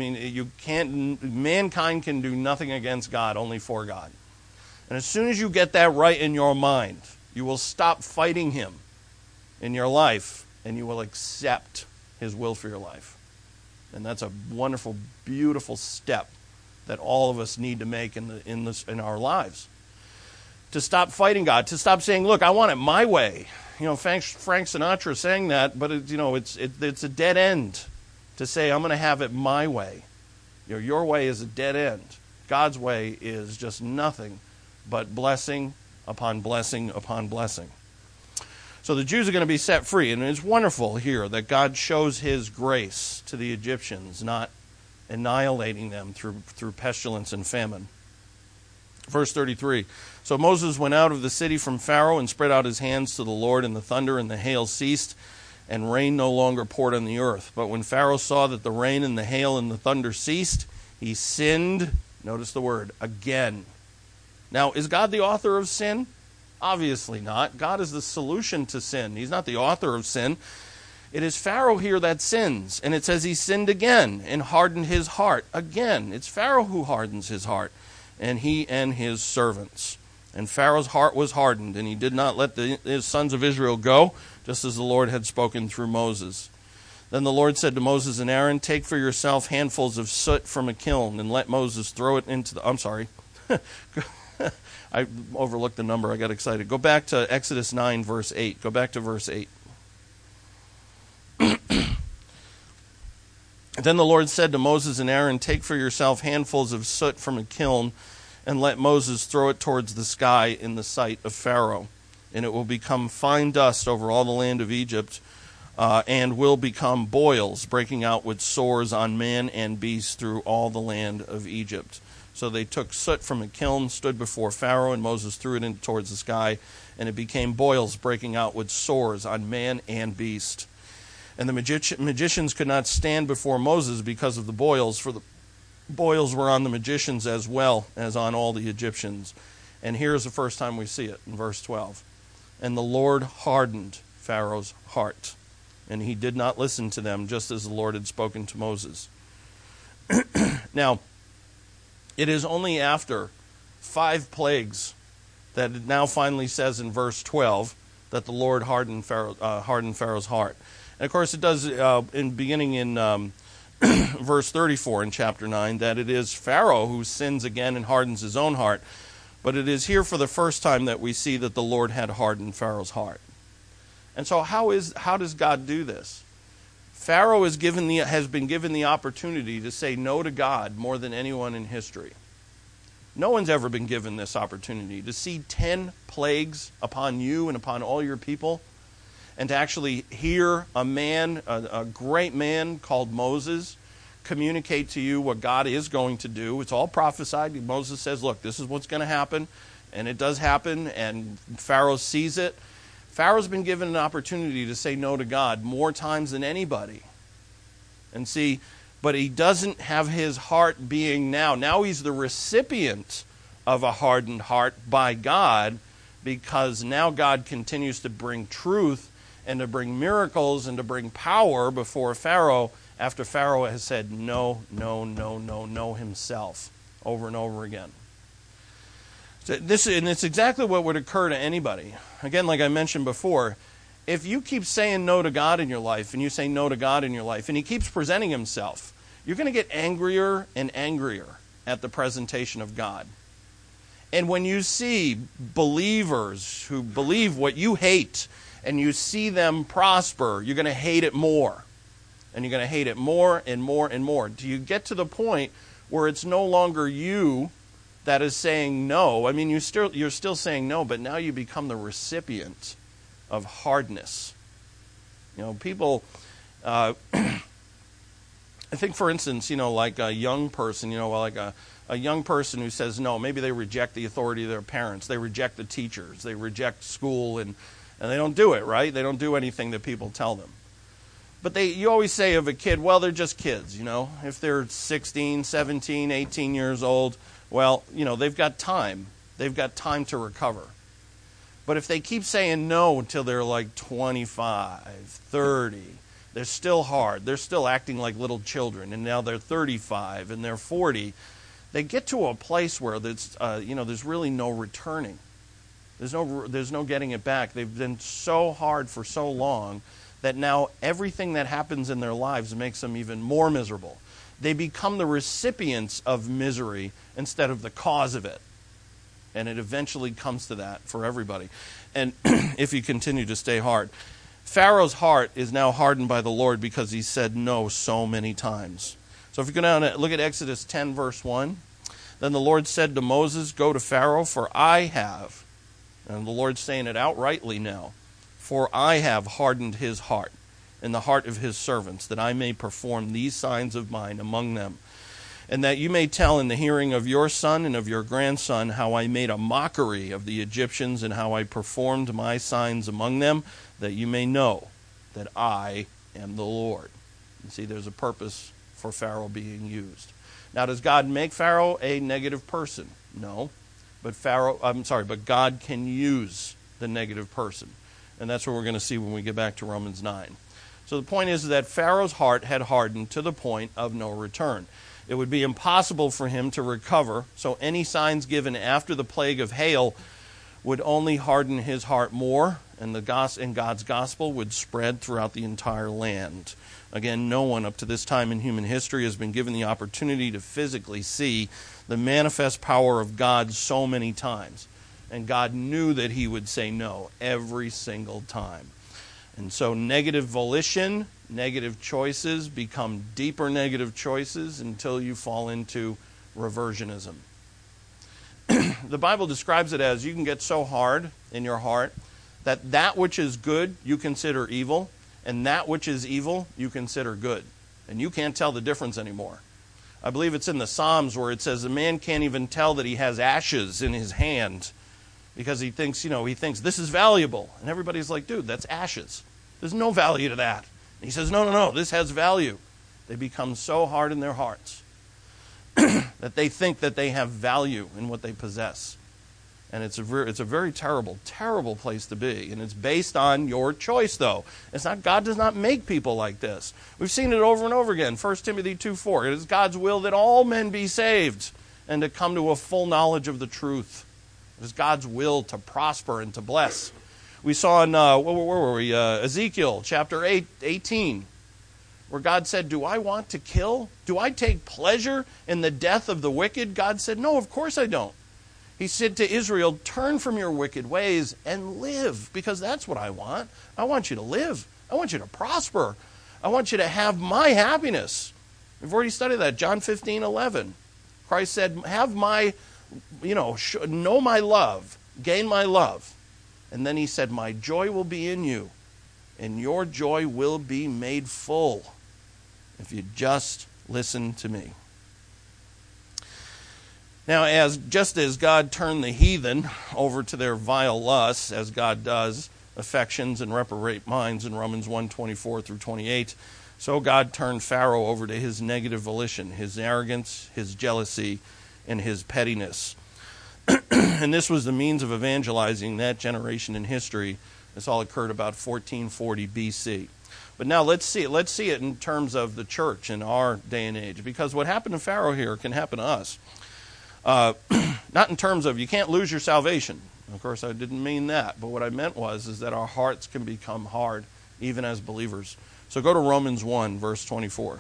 B: Mankind can do nothing against God, only for God. And as soon as you get that right in your mind, you will stop fighting him in your life, and you will accept his will for your life. And that's a wonderful, beautiful step that all of us need to make in our lives. To stop fighting God, to stop saying, look, I want it my way. Frank Sinatra sang that, but it's a dead end to say, I'm going to have it my way. Your way is a dead end. God's way is just nothing but blessing upon blessing upon blessing. So the Jews are going to be set free, and it's wonderful here that God shows his grace to the Egyptians, not annihilating them through pestilence and famine. Verse 33, so Moses went out of the city from Pharaoh and spread out his hands to the Lord, and the thunder and the hail ceased, and rain no longer poured on the earth. But when Pharaoh saw that the rain and the hail and the thunder ceased, he sinned, notice the word, again. Now, is God the author of sin? Obviously not. God is the solution to sin. He's not the author of sin. It is Pharaoh here that sins, and it says he sinned again and hardened his heart. Again, it's Pharaoh who hardens his heart, and he and his servants. And Pharaoh's heart was hardened, and he did not let his sons of Israel go, just as the Lord had spoken through Moses. Then the Lord said to Moses and Aaron, take for yourself handfuls of soot from a kiln, and let Moses throw it into the... I'm sorry. I overlooked the number. I got excited. Go back to Exodus 9, verse 8. Go back to verse 8. Then the Lord said to Moses and Aaron, take for yourself handfuls of soot from a kiln, and let Moses throw it towards the sky in the sight of Pharaoh. And it will become fine dust over all the land of Egypt, and will become boils, breaking out with sores on man and beast through all the land of Egypt. So they took soot from a kiln, stood before Pharaoh, and Moses threw it towards the sky, and it became boils, breaking out with sores on man and beast. And the magicians could not stand before Moses because of the boils, for the boils were on the magicians as well as on all the Egyptians. And here's the first time we see it, in verse 12. And the Lord hardened Pharaoh's heart, and he did not listen to them, just as the Lord had spoken to Moses. Now, it is only after 5 plagues that it now finally says in verse 12 that the Lord hardened Pharaoh's heart. And of course, it does beginning in verse 34 in chapter 9 that it is Pharaoh who sins again and hardens his own heart. But it is here for the first time that we see that the Lord had hardened Pharaoh's heart. And so how does God do this? Pharaoh has been given the opportunity to say no to God more than anyone in history. No one's ever been given this opportunity to see 10 plagues upon you and upon all your people, and to actually hear a man, a great man called Moses, communicate to you what God is going to do. It's all prophesied. Moses says, look, this is what's going to happen, and it does happen, and Pharaoh sees it. Pharaoh's been given an opportunity to say no to God more times than anybody. And see, but he doesn't have his heart being now. Now he's the recipient of a hardened heart by God, because now God continues to bring truth and to bring miracles and to bring power before Pharaoh after Pharaoh has said no, no, no, no, no himself over and over again. So and it's exactly what would occur to anybody. Again, like I mentioned before, if you keep saying no to God in your life, and you say no to God in your life, and he keeps presenting himself, you're going to get angrier and angrier at the presentation of God. And when you see believers who believe what you hate, and you see them prosper, you're going to hate it more. And you're going to hate it more and more and more. Do you get to the point where it's no longer you that is saying no? I mean, you're still saying no, but now you become the recipient of hardness. You know, people, I think, for instance, like a young person, like a young person who says no, maybe they reject the authority of their parents, they reject the teachers, they reject school, and they don't do it, right? They don't do anything that people tell them. But you always say of a kid, well, they're just kids, If they're 16, 17, 18 years old, well, they've got time. They've got time to recover. But if they keep saying no until they're like 25, 30, they're still hard. They're still acting like little children. And now they're 35 and they're 40. They get to a place where there's really no returning. There's no getting it back. They've been so hard for so long that now everything that happens in their lives makes them even more miserable. They become the recipients of misery instead of the cause of it. And it eventually comes to that for everybody. And if you continue to stay hard. Pharaoh's heart is now hardened by the Lord because he said no so many times. So if you go down and look at Exodus 10, verse 1. Then the Lord said to Moses, go to Pharaoh, for I have... And the Lord's saying it outrightly now. For I have hardened his heart and the heart of his servants, that I may perform these signs of mine among them. And that you may tell in the hearing of your son and of your grandson how I made a mockery of the Egyptians and how I performed my signs among them, that you may know that I am the Lord. You see, there's a purpose for Pharaoh being used. Now, does God make Pharaoh a negative person? No. But God can use the negative person. And that's what we're going to see when we get back to Romans 9. So the point is that Pharaoh's heart had hardened to the point of no return. It would be impossible for him to recover, so any signs given after the plague of hail would only harden his heart more, and God's gospel would spread throughout the entire land. Again, no one up to this time in human history has been given the opportunity to physically see the manifest power of God so many times. And God knew that he would say no every single time. And so negative volition, negative choices become deeper negative choices until you fall into reversionism. The Bible describes it as you can get so hard in your heart that which is good you consider evil, and that which is evil you consider good. And you can't tell the difference anymore. I believe it's in the Psalms where it says a man can't even tell that he has ashes in his hand because he thinks this is valuable. And everybody's like, dude, that's ashes. There's no value to that. And he says, no, this has value. They become so hard in their hearts that they think that they have value in what they possess. And it's a very terrible, terrible place to be. And it's based on your choice, though. God does not make people like this. We've seen it over and over again. 1 Timothy 2:4. It is God's will that all men be saved and to come to a full knowledge of the truth. It is God's will to prosper and to bless. We saw in, where were we? Ezekiel chapter 18, where God said, do I want to kill? Do I take pleasure in the death of the wicked? God said, no, of course I don't. He said to Israel, turn from your wicked ways and live, because that's what I want. I want you to live. I want you to prosper. I want you to have my happiness. We've already studied that, John 15:11. Christ said, have my, know my love, gain my love. And then he said, my joy will be in you, and your joy will be made full if you just listen to me. Now, just as God turned the heathen over to their vile lusts, as God does affections and reprobate minds in Romans 1:24 through 28, so God turned Pharaoh over to his negative volition, his arrogance, his jealousy, and his pettiness. And this was the means of evangelizing that generation in history. This all occurred about 1440 BC. But now let's see it in terms of the church in our day and age, because what happened to Pharaoh here can happen to us. Not in terms of you can't lose your salvation. Of course, I didn't mean that. But what I meant is that our hearts can become hard, even as believers. So go to Romans 1, verse 24.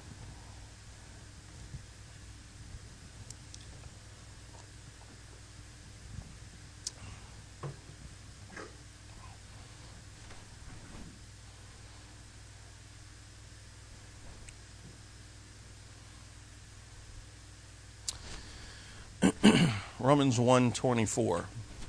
B: Romans 1:24.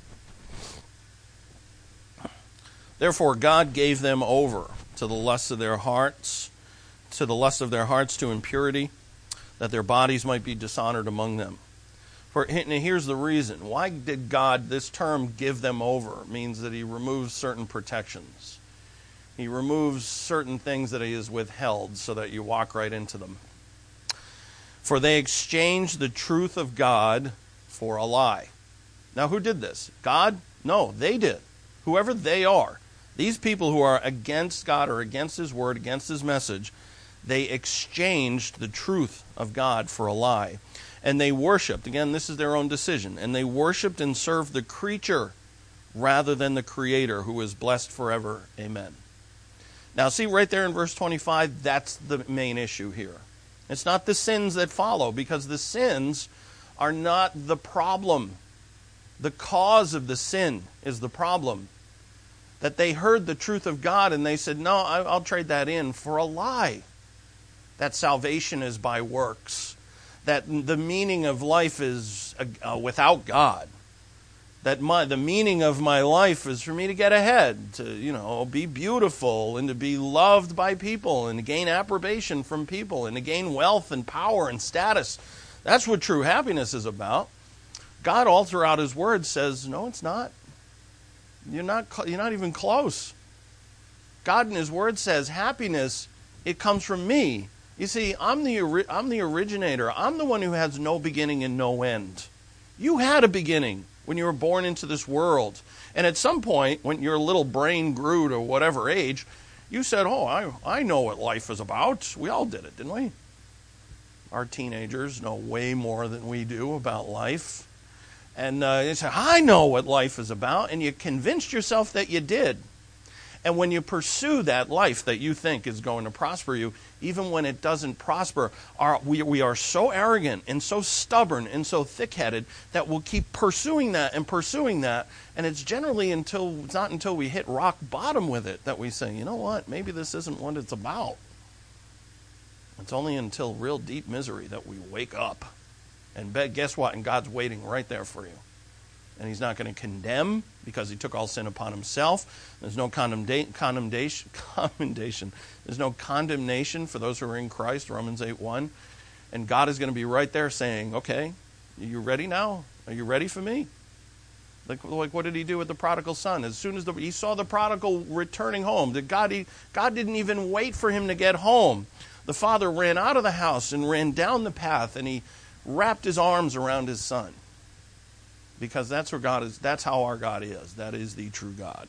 B: Therefore God gave them over to the lusts of their hearts, to impurity, that their bodies might be dishonored among them. And here's the reason. Why did God, this term, give them over? It means that he removes certain protections. He removes certain things that he has withheld so that you walk right into them. For they exchanged the truth of God for a lie. Now, who did this? God? No, they did. Whoever they are. These people who are against God or against his word, against his message, they exchanged the truth of God for a lie. And they worshipped, again, this is their own decision, and they worshipped and served the creature rather than the Creator, who is blessed forever. Amen. Now, see right there in verse 25, that's the main issue here. It's not the sins that follow, because the sins are not the problem. The cause of the sin is the problem. That they heard the truth of God and they said, no, I'll trade that in for a lie. That salvation is by works. That the meaning of life is without God. That the meaning of my life is for me to get ahead, to be beautiful and to be loved by people and to gain approbation from people and to gain wealth and power and status. That's what true happiness is about. God all throughout his word says, no, it's not. You're not even close. God in his word says, happiness, it comes from me. You see, I'm the originator. I'm the one who has no beginning and no end. You had a beginning when you were born into this world. And at some point, when your little brain grew to whatever age, You said, oh, I know what life is about. We all did it, didn't we? Our teenagers know way more than we do about life. And you say, I know what life is about. And you convinced yourself that you did. And when you pursue that life that you think is going to prosper you, even when it doesn't prosper, we are so arrogant and so stubborn and so thick-headed that we'll keep pursuing that. And it's generally not until we hit rock bottom with it that we say, you know what, maybe this isn't what it's about. It's only until real deep misery that we wake up. And guess what? And God's waiting right there for you. And he's not going to condemn because he took all sin upon himself. There's no condemnation. There's no condemnation for those who are in Christ, Romans 8:1. And God is going to be right there saying, okay, are you ready now? Are you ready for me? Like what did he do with the prodigal son? As soon as he saw the prodigal returning home, God didn't even wait for him to get home. The father ran out of the house and ran down the path, and he wrapped his arms around his son. Because that's where God is. That's how our God is. That is the true God.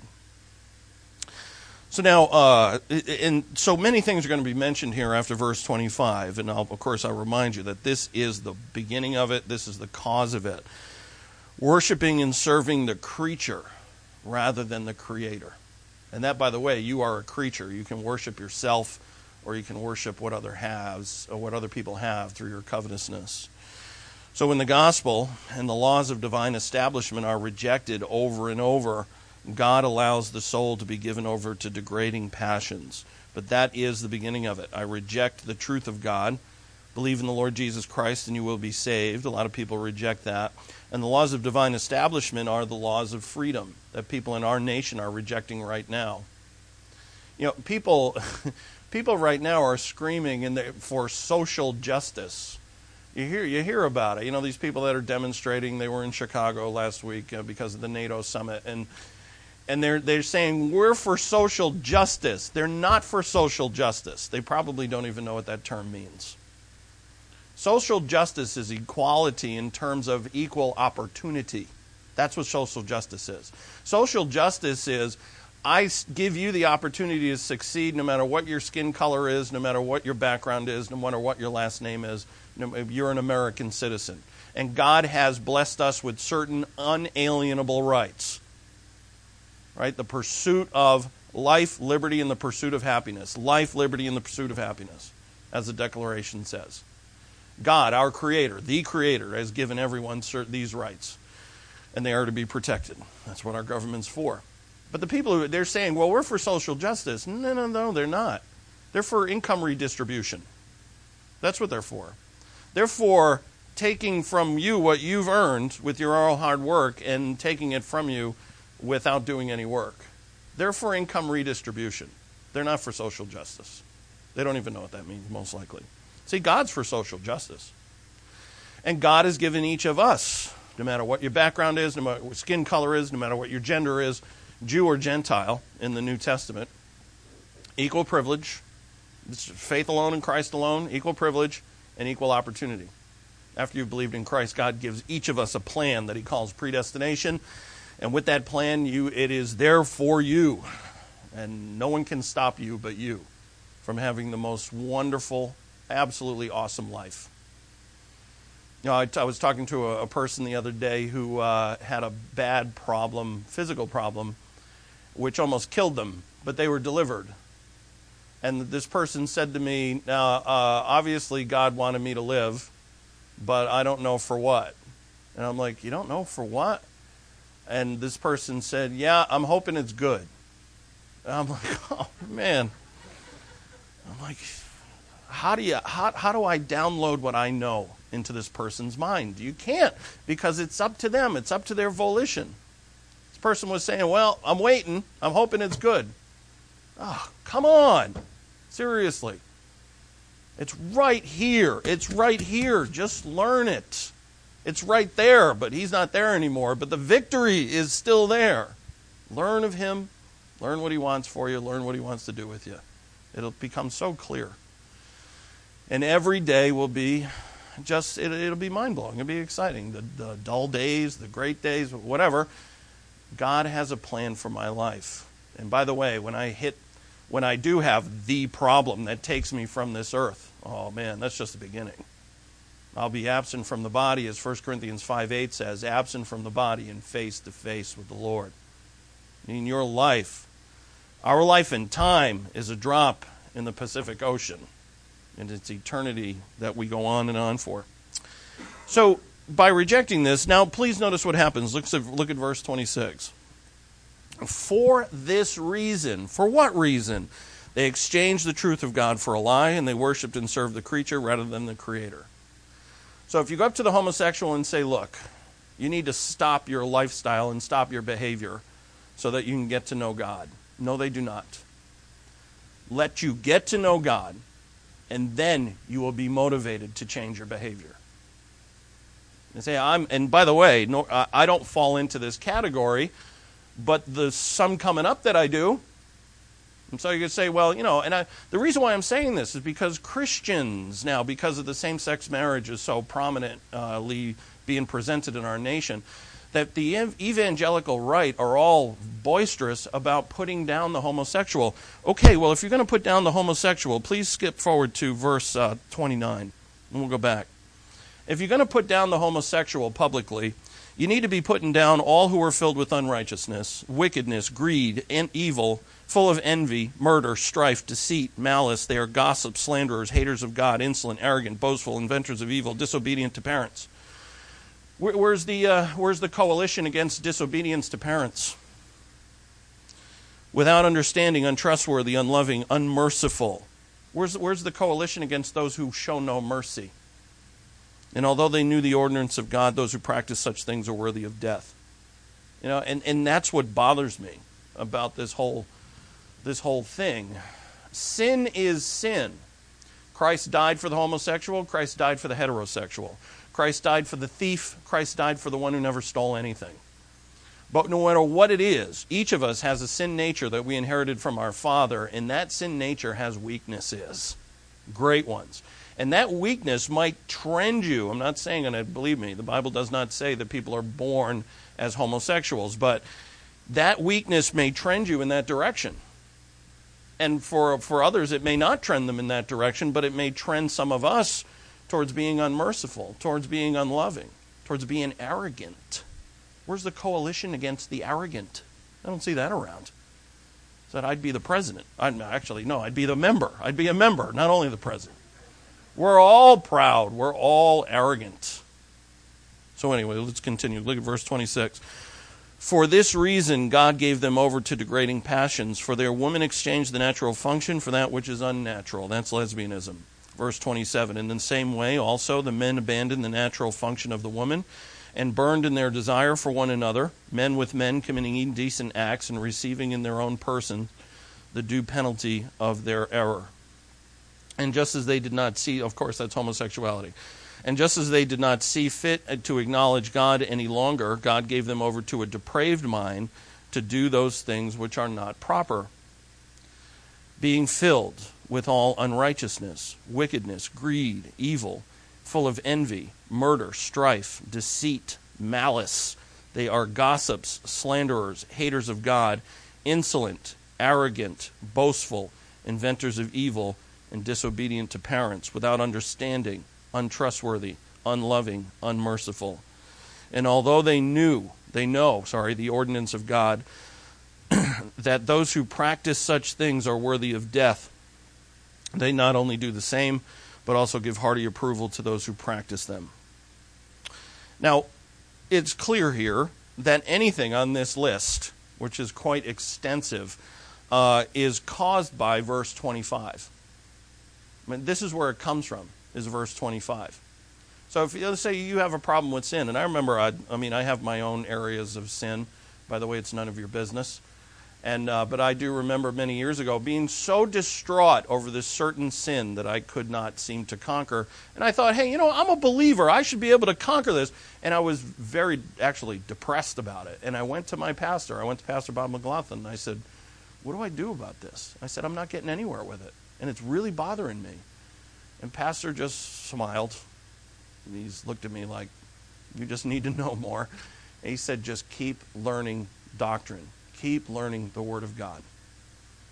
B: So now, and so many things are going to be mentioned here after verse 25. And of course, I'll remind you that this is the beginning of it. This is the cause of it. Worshiping and serving the creature rather than the Creator. And that, by the way, you are a creature. You can worship yourself, or you can worship what other people have through your covetousness. So when the gospel and the laws of divine establishment are rejected over and over, God allows the soul to be given over to degrading passions. But that is the beginning of it. I reject the truth of God. Believe in the Lord Jesus Christ and you will be saved. A lot of people reject that. And the laws of divine establishment are the laws of freedom that people in our nation are rejecting right now. You know, people right now are screaming for social justice. You hear about it. You know, these people that are demonstrating, they were in Chicago last week because of the NATO summit, and they're saying we're for social justice. They're not for social justice. They probably don't even know what that term means. Social justice is equality in terms of equal opportunity. That's what social justice is. Social justice is I give you the opportunity to succeed no matter what your skin color is, no matter what your background is, no matter what your last name is. You're an American citizen. And God has blessed us with certain unalienable rights. Right? The pursuit of life, liberty, and the pursuit of happiness. Life, liberty, and the pursuit of happiness, as the Declaration says. God, our Creator, the Creator, has given everyone these rights. And they are to be protected. That's what our government's for. But the people, they're saying, well, we're for social justice. No, they're not. They're for income redistribution. That's what they're for. They're for taking from you what you've earned with your own hard work and taking it from you without doing any work. They're for income redistribution. They're not for social justice. They don't even know what that means, most likely. See, God's for social justice. And God has given each of us, no matter what your background is, no matter what skin color is, no matter what your gender is, Jew or Gentile in the New Testament, equal privilege, faith alone in Christ alone, equal privilege, and equal opportunity. After you've believed in Christ, God gives each of us a plan that he calls predestination. And with that plan, it is there for you. And no one can stop you but you from having the most wonderful, absolutely awesome life. You know, I was talking to a person the other day who had a bad problem, physical problem, which almost killed them, but they were delivered. And this person said to me, now, obviously God wanted me to live, but I don't know for what. And I'm like, you don't know for what? And this person said, yeah, I'm hoping it's good. And I'm like, oh, man. I'm like, how do I download what I know into this person's mind? You can't, because it's up to them. It's up to their volition. This person was saying, well, I'm waiting. I'm hoping it's good. Oh, come on. Seriously. It's right here. It's right here. Just learn it. It's right there, but he's not there anymore. But the victory is still there. Learn of him. Learn what he wants for you. Learn what he wants to do with you. It'll become so clear. And every day will be just, it'll be mind-blowing. It'll be exciting. The dull days, the great days, whatever. God has a plan for my life. And by the way, when I hit when I do have the problem that takes me from this earth, oh man, that's just the beginning. I'll be absent from the body, as 1 Corinthians 5:8 says, absent from the body and face to face with the Lord. In your life, our life in time is a drop in the Pacific Ocean, and it's eternity that we go on and on for. So, by rejecting this, now please notice what happens. Look at verse 26. For this reason, for what reason? They exchanged the truth of God for a lie, and they worshipped and served the creature rather than the Creator. So if you go up to the homosexual and say, look, you need to stop your lifestyle and stop your behavior so that you can get to know God. No, they do not. Let you get to know God, and then you will be motivated to change your behavior. And say, and by the way, no, I don't fall into this category, but there's some coming up that I do. And so you could say, well, the reason why I'm saying this is because Christians now, because of the same-sex marriage is so prominently being presented in our nation, that the evangelical right are all boisterous about putting down the homosexual. Okay, well, if you're going to put down the homosexual, please skip forward to verse 29, and we'll go back. If you're going to put down the homosexual publicly, you need to be putting down all who are filled with unrighteousness, wickedness, greed, and evil, full of envy, murder, strife, deceit, malice. They are gossips, slanderers, haters of God, insolent, arrogant, boastful, inventors of evil, disobedient to parents. Where's the coalition against disobedience to parents? Without understanding, untrustworthy, unloving, unmerciful. Where's the coalition against those who show no mercy? And although they knew the ordinance of God, those who practice such things are worthy of death. And that's what bothers me about this whole thing. Sin is sin. Christ died for the homosexual. Christ died for the heterosexual. Christ died for the thief. Christ died for the one who never stole anything. But no matter what it is, each of us has a sin nature that we inherited from our Father, and that sin nature has weaknesses, great ones. And that weakness might trend you. I'm not saying, and believe me, the Bible does not say that people are born as homosexuals, but that weakness may trend you in that direction. And for others, it may not trend them in that direction, but it may trend some of us towards being unmerciful, towards being unloving, towards being arrogant. Where's the coalition against the arrogant? I don't see that around. Said I'd be the president. I'd be the member. I'd be a member, not only the president. We're all proud. We're all arrogant. So anyway, let's continue. Look at verse 26. For this reason, God gave them over to degrading passions, for their women exchanged the natural function for that which is unnatural. That's lesbianism. Verse 27. In the same way, also, the men abandoned the natural function of the woman and burned in their desire for one another, men with men committing indecent acts and receiving in their own person the due penalty of their error. And just as they did not see, of course, that's homosexuality. And just as they did not see fit to acknowledge God any longer, God gave them over to a depraved mind to do those things which are not proper, being filled with all unrighteousness, wickedness, greed, evil, full of envy, murder, strife, deceit, malice. They are gossips, slanderers, haters of God, insolent, arrogant, boastful, inventors of evil, and disobedient to parents, without understanding, untrustworthy, unloving, unmerciful. And although they know the ordinance of God, that those who practice such things are worthy of death, they not only do the same, but also give hearty approval to those who practice them. Now, it's clear here that anything on this list, which is quite extensive, is caused by verse 25. I mean, this is where it comes from, is verse 25. So if let's say you have a problem with sin, and I remember, I have my own areas of sin. By the way, it's none of your business. But I do remember many years ago being so distraught over this certain sin that I could not seem to conquer. And I thought, hey, I'm a believer. I should be able to conquer this. And I was very, actually, depressed about it. And I went to my pastor. I went to Pastor Bob McLaughlin, and I said, what do I do about this? I said, I'm not getting anywhere with it. And it's really bothering me. And Pastor just smiled. And he's looked at me like, you just need to know more. And he said, just keep learning doctrine. Keep learning the Word of God.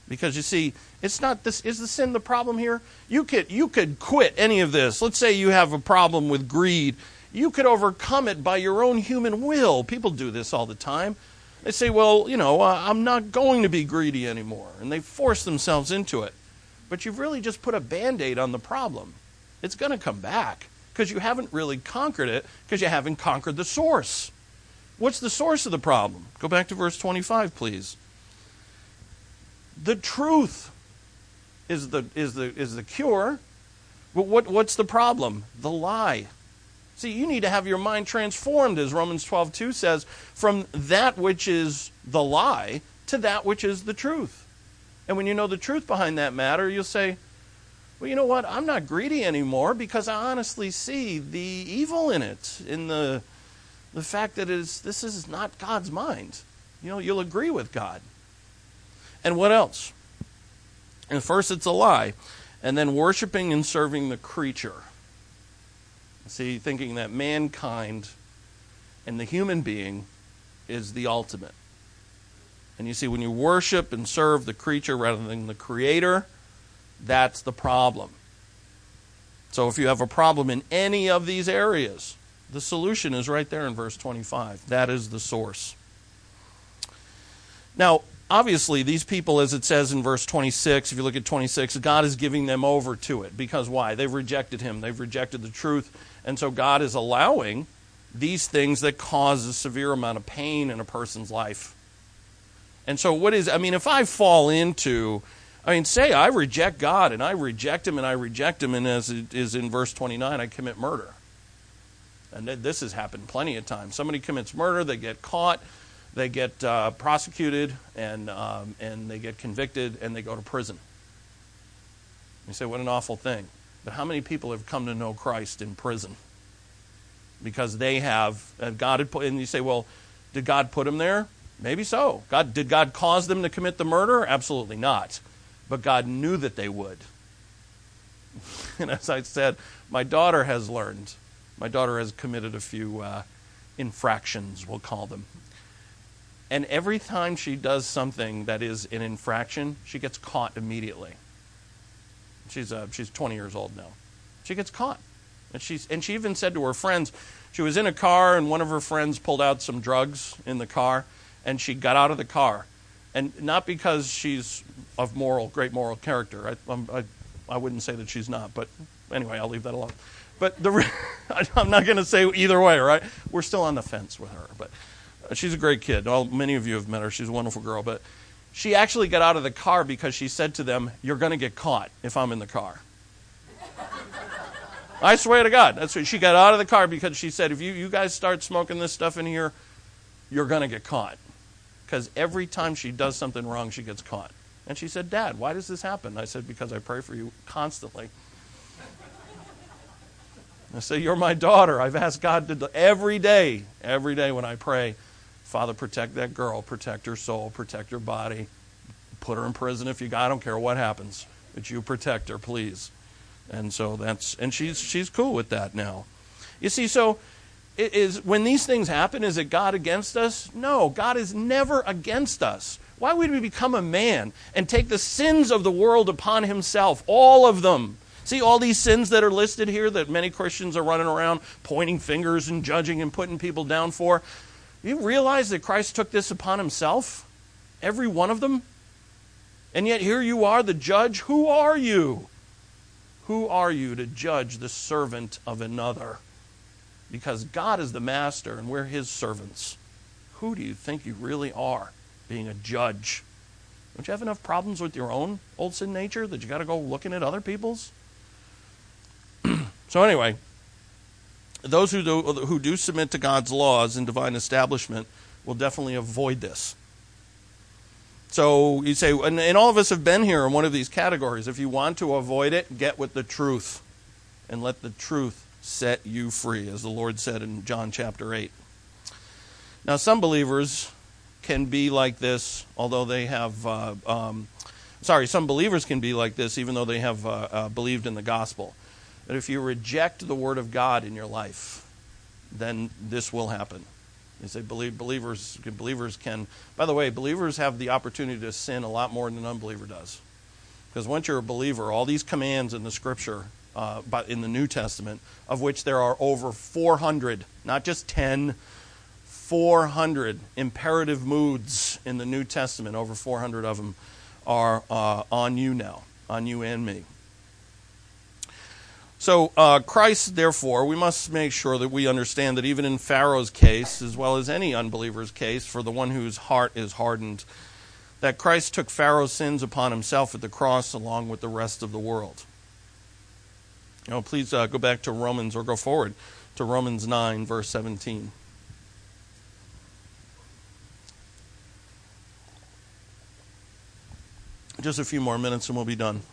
B: Because you see, it's not this. Is the sin the problem here? You could quit any of this. Let's say you have a problem with greed. You could overcome it by your own human will. People do this all the time. They say, well, I'm not going to be greedy anymore. And they force themselves into it. But you've really just put a Band-Aid on the problem. It's going to come back because you haven't really conquered it, because you haven't conquered the source. What's the source of the problem? Go back to verse 25, please. The truth is the cure. But what's the problem? The lie. See, you need to have your mind transformed, as Romans 12:2 says, from that which is the lie to that which is the truth. And when you know the truth behind that matter, you'll say, well, you know what? I'm not greedy anymore because I honestly see the evil in it, in the fact that this is not God's mind. You'll agree with God. And what else? And first it's a lie, and then worshiping and serving the creature. See, thinking that mankind and the human being is the ultimate. And you see, when you worship and serve the creature rather than the Creator, that's the problem. So if you have a problem in any of these areas, the solution is right there in verse 25. That is the source. Now, obviously, these people, as it says in verse 26, if you look at 26, God is giving them over to it. Because why? They've rejected Him. They've rejected the truth. And so God is allowing these things that cause a severe amount of pain in a person's life. And so if I fall into, say I reject God and I reject Him, and as it is in verse 29, I commit murder. And this has happened plenty of times. Somebody commits murder, they get caught, they get prosecuted, and they get convicted, and they go to prison. You say, what an awful thing. But how many people have come to know Christ in prison? Because they have, God had put, and you say, well, did God put them there? Maybe so. Did God cause them to commit the murder? Absolutely not. But God knew that they would. And as I said, my daughter has learned. My daughter has committed a few infractions, we'll call them. And every time she does something that is an infraction, she gets caught immediately. She's 20 years old now. She gets caught. And she even said to her friends, she was in a car and one of her friends pulled out some drugs in the car, and she got out of the car. And not because she's of great moral character. I wouldn't say that she's not, but anyway, I'll leave that alone. But I'm not going to say either way, right? We're still on the fence with her, but she's a great kid. Many of you have met her. She's a wonderful girl, but she actually got out of the car because she said to them, you're going to get caught if I'm in the car. I swear to God. That's what she got out of the car because she said, if you guys start smoking this stuff in here, you're going to get caught. Because every time she does something wrong, she gets caught. And she said, Dad, why does this happen? I said, because I pray for you constantly. I said, you're my daughter. I've asked God to every day when I pray, Father, protect that girl, protect her soul, protect her body, put her in prison if you got. I don't care what happens, but you protect her, please. And so she's cool with that now. You see, so when these things happen, is it God against us? No, God is never against us. Why would we become a man and take the sins of the world upon Himself, all of them? See, all these sins that are listed here that many Christians are running around pointing fingers and judging and putting people down for. You realize that Christ took this upon Himself? Every one of them? And yet here you are, the judge. Who are you? Who are you to judge the servant of another? Because God is the master and we're His servants. Who do you think you really are, being a judge? Don't you have enough problems with your own old sin nature that you got to go looking at other people's? So anyway, those who do submit to God's laws and divine establishment will definitely avoid this. So you say, and all of us have been here in one of these categories. If you want to avoid it, get with the truth and let the truth set you free, as the Lord said in John chapter 8. Now, some believers can be like this, although they have, some believers can be like this, even though they have believed in the gospel. But if you reject the Word of God in your life, then this will happen. You say believers can, by the way, believers have the opportunity to sin a lot more than an unbeliever does. Because once you're a believer, all these commands in the Scripture, in the New Testament, of which there are over 400, not just 10, 400 imperative moods in the New Testament, over 400 of them are on you now, on you and me. So Christ, therefore, we must make sure that we understand that even in Pharaoh's case, as well as any unbeliever's case, for the one whose heart is hardened, that Christ took Pharaoh's sins upon himself at the cross along with the rest of the world. Please go back to Romans, or go forward to Romans 9, verse 17. Just a few more minutes and we'll be done.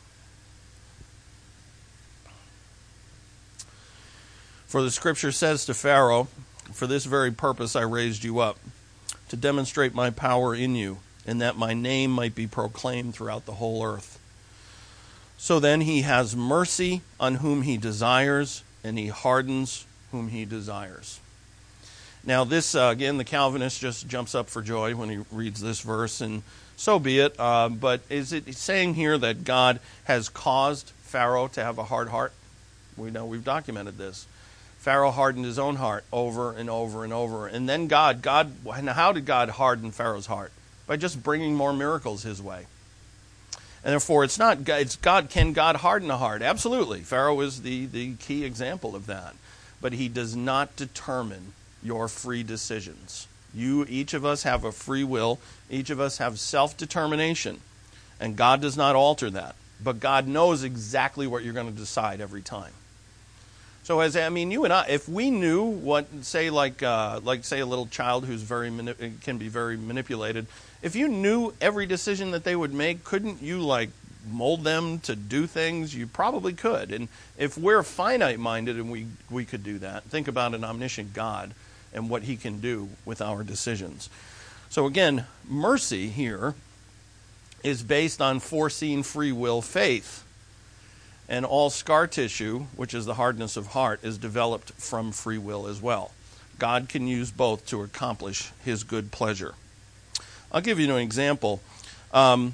B: For the Scripture says to Pharaoh, "For this very purpose I raised you up, to demonstrate my power in you, and that my name might be proclaimed throughout the whole earth. So then he has mercy on whom he desires, and he hardens whom he desires." Now this, again, the Calvinist just jumps up for joy when he reads this verse, and so be it. But is it saying here that God has caused Pharaoh to have a hard heart? We know, we've documented this. Pharaoh hardened his own heart over and over and over. And then how did God harden Pharaoh's heart? By just bringing more miracles his way. And therefore, it's God. Can God harden a heart? Absolutely. Pharaoh is the key example of that. But he does not determine your free decisions. Each of us have a free will. Each of us have self-determination. And God does not alter that. But God knows exactly what you're going to decide every time. So you and I, if we knew what, say a little child who's can be very manipulated, if you knew every decision that they would make, couldn't you mold them to do things? You probably could. And if we're finite-minded and we could do that, think about an omniscient God and what he can do with our decisions. So again, mercy here is based on foreseen free will faith. And all scar tissue, which is the hardness of heart, is developed from free will as well. God can use both to accomplish his good pleasure. I'll give you an example. When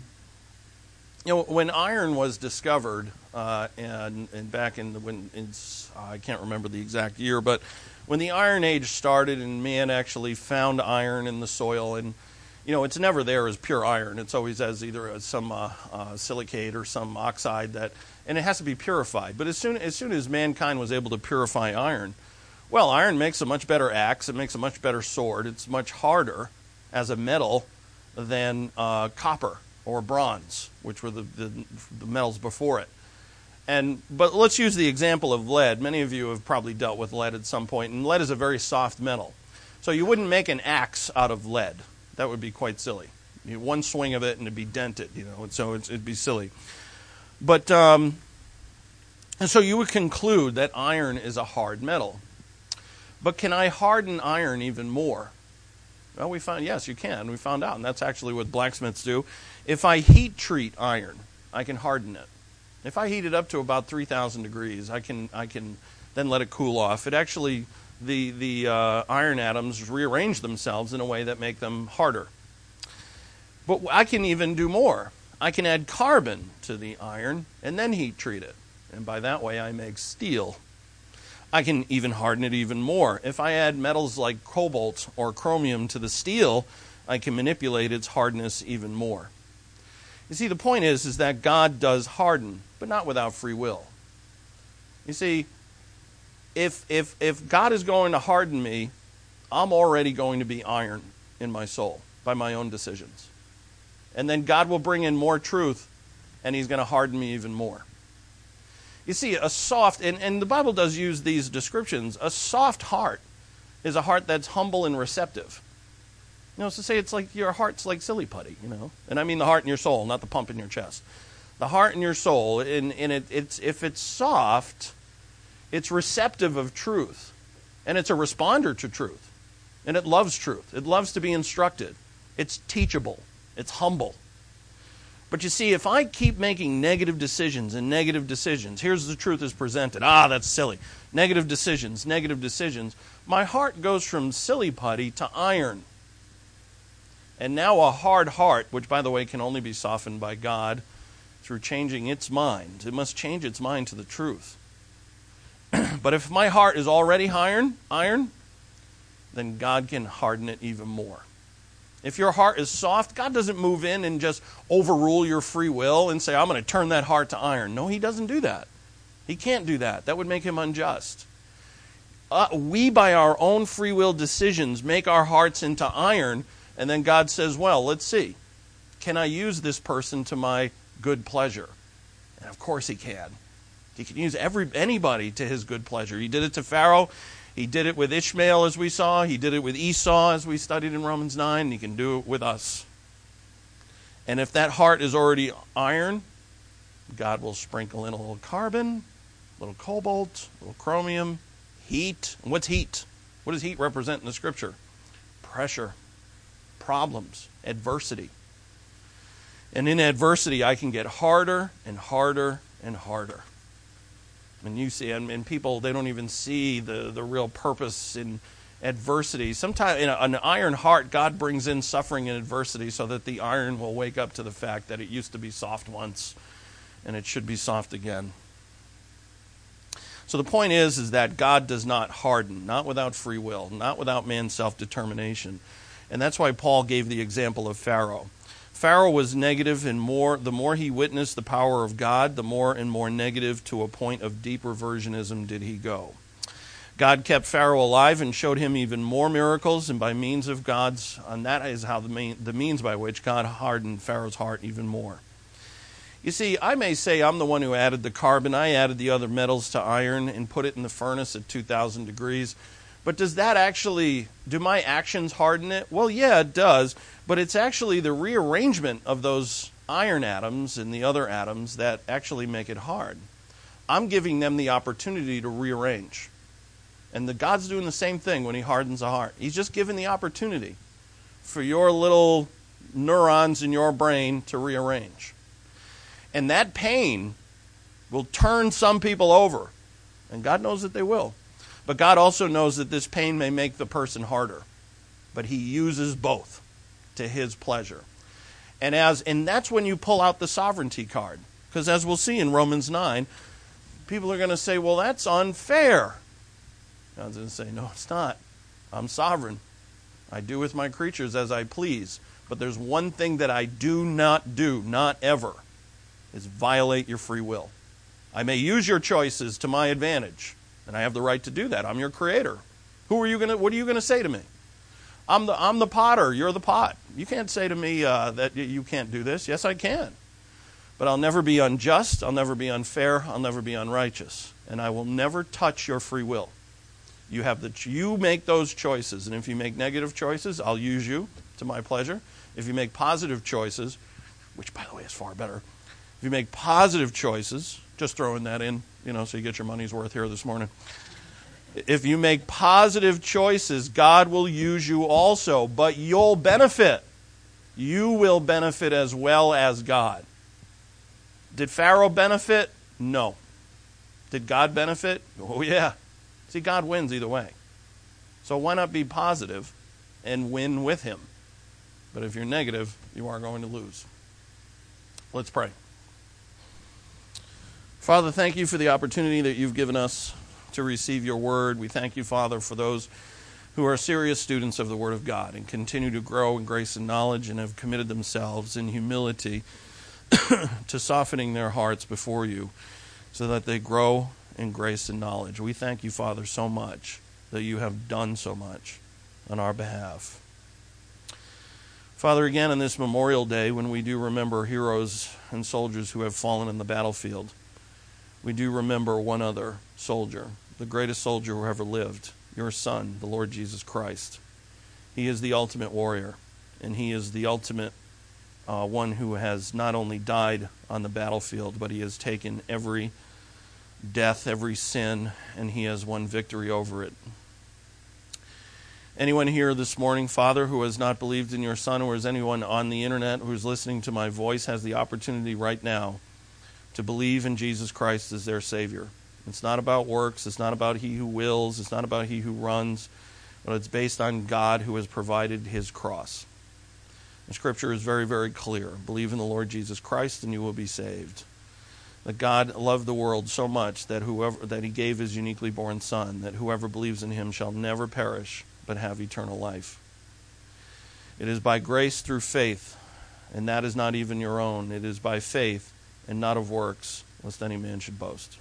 B: iron was discovered, and back I can't remember the exact year, but when the Iron Age started and man actually found iron in the soil, and it's never there as pure iron. It's always as either some silicate or some oxide and it has to be purified. But as soon as mankind was able to purify iron, well, iron makes a much better axe. It makes a much better sword. It's much harder as a metal than copper or bronze, which were the metals before it. But let's use the example of lead. Many of you have probably dealt with lead at some point, and lead is a very soft metal. So you wouldn't make an axe out of lead. That would be quite silly. One swing of it and it'd be dented, and so it'd be silly. But and so you would conclude that iron is a hard metal. But can I harden iron even more? Well, we found yes, you can. We found out, and that's actually what blacksmiths do. If I heat treat iron, I can harden it. If I heat it up to about 3,000 degrees, I can then let it cool off. It actually the iron atoms rearrange themselves in a way that make them harder. But I can even do more. I can add carbon to the iron and then heat treat it. And by that way, I make steel. I can even harden it even more. If I add metals like cobalt or chromium to the steel, I can manipulate its hardness even more. You see, the point is that God does harden, but not without free will. You see, if God is going to harden me, I'm already going to be iron in my soul by my own decisions. And then God will bring in more truth, and he's going to harden me even more. You see, a soft, and the Bible does use these descriptions, a soft heart is a heart that's humble and receptive. So say it's like your heart's like silly putty, And I mean the heart in your soul, not the pump in your chest. The heart in your soul, if it's soft, it's receptive of truth. And it's a responder to truth. And it loves truth. It loves to be instructed. It's teachable. It's humble. But you see, if I keep making negative decisions and negative decisions, here's the truth is presented. That's silly. Negative decisions, my heart goes from silly putty to iron. And now a hard heart, which, by the way, can only be softened by God through changing its mind. It must change its mind to the truth. But if my heart is already iron, then God can harden it even more. If your heart is soft, God doesn't move in and just overrule your free will and say, I'm going to turn that heart to iron. No, he doesn't do that. He can't do that. That would make him unjust. We, by our own free will decisions, make our hearts into iron, and then God says, well, let's see. Can I use this person to my good pleasure? And of course he can. He can use anybody to his good pleasure. He did it to Pharaoh. He did it with Ishmael, as we saw. He did it with Esau, as we studied in Romans 9. And he can do it with us. And if that heart is already iron, God will sprinkle in a little carbon, a little cobalt, a little chromium, heat. And what's heat? What does heat represent in the Scripture? Pressure, problems, adversity. And in adversity, I can get harder and harder and harder. And you see, and people, they don't even see the real purpose in adversity. Sometimes in an iron heart, God brings in suffering and adversity so that the iron will wake up to the fact that it used to be soft once and it should be soft again. So the point is that God does not harden, not without free will, not without man's self-determination. And that's why Paul gave the example of Pharaoh. Pharaoh was negative, and the more he witnessed the power of God, the more and more negative to a point of deep reversionism did he go. God kept Pharaoh alive and showed him even more miracles, and by means of God's, and that is how the means by which God hardened Pharaoh's heart even more. You see, I may say I'm the one who added the carbon, I added the other metals to iron and put it in the furnace at 2,000 degrees. But does that actually, do my actions harden it? Well, yeah, it does. But it's actually the rearrangement of those iron atoms and the other atoms that actually make it hard. I'm giving them the opportunity to rearrange. And God's doing the same thing when he hardens a heart. He's just giving the opportunity for your little neurons in your brain to rearrange. And that pain will turn some people over. And God knows that they will. But God also knows that this pain may make the person harder. But he uses both to his pleasure. And that's when you pull out the sovereignty card. Because as we'll see in Romans 9, people are going to say, well, that's unfair. God's going to say, no, it's not. I'm sovereign. I do with my creatures as I please. But there's one thing that I do, not ever, is violate your free will. I may use your choices to my advantage. And I have the right to do that. I'm your creator. What are you going to say to me? I'm the potter. You're the pot. You can't say to me that you can't do this. Yes, I can. But I'll never be unjust. I'll never be unfair. I'll never be unrighteous. And I will never touch your free will. You make those choices. And if you make negative choices, I'll use you to my pleasure. If you make positive choices, which, by the way, is far better. If you make positive choices, just throwing that in, so you get your money's worth here this morning. If you make positive choices, God will use you also, but you'll benefit. You will benefit as well as God. Did Pharaoh benefit? No. Did God benefit? Oh, yeah. See, God wins either way. So why not be positive and win with him? But if you're negative, you are going to lose. Let's pray. Father, thank you for the opportunity that you've given us to receive your word. We thank you, Father, for those who are serious students of the word of God and continue to grow in grace and knowledge and have committed themselves in humility to softening their hearts before you so that they grow in grace and knowledge. We thank you, Father, so much that you have done so much on our behalf. Father, again on this Memorial Day, when we do remember heroes and soldiers who have fallen in the battlefield, we do remember one other soldier, the greatest soldier who ever lived, your Son, the Lord Jesus Christ. He is the ultimate warrior, and he is the ultimate one who has not only died on the battlefield, but he has taken every death, every sin, and he has won victory over it. Anyone here this morning, Father, who has not believed in your Son, or is anyone on the internet who's listening to my voice, has the opportunity right now to believe in Jesus Christ as their Savior. It's not about works. It's not about he who wills. It's not about he who runs. But it's based on God who has provided his cross. The Scripture is very, very clear. Believe in the Lord Jesus Christ and you will be saved. That God loved the world so much that he gave his uniquely born Son, that whoever believes in him shall never perish but have eternal life. It is by grace through faith, and that is not even your own. It is by faith and not of works, lest any man should boast.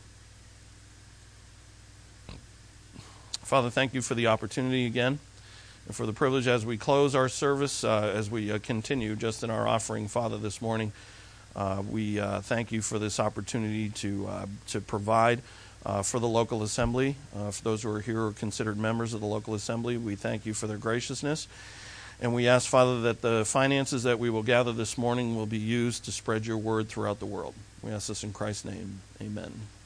B: Father, thank you for the opportunity again, and for the privilege as we close our service, as we continue just in our offering, Father, this morning. We thank you for this opportunity to provide for the local assembly. For those who are here who are considered members of the local assembly, we thank you for their graciousness. And we ask, Father, that the finances that we will gather this morning will be used to spread your word throughout the world. We ask this in Christ's name. Amen.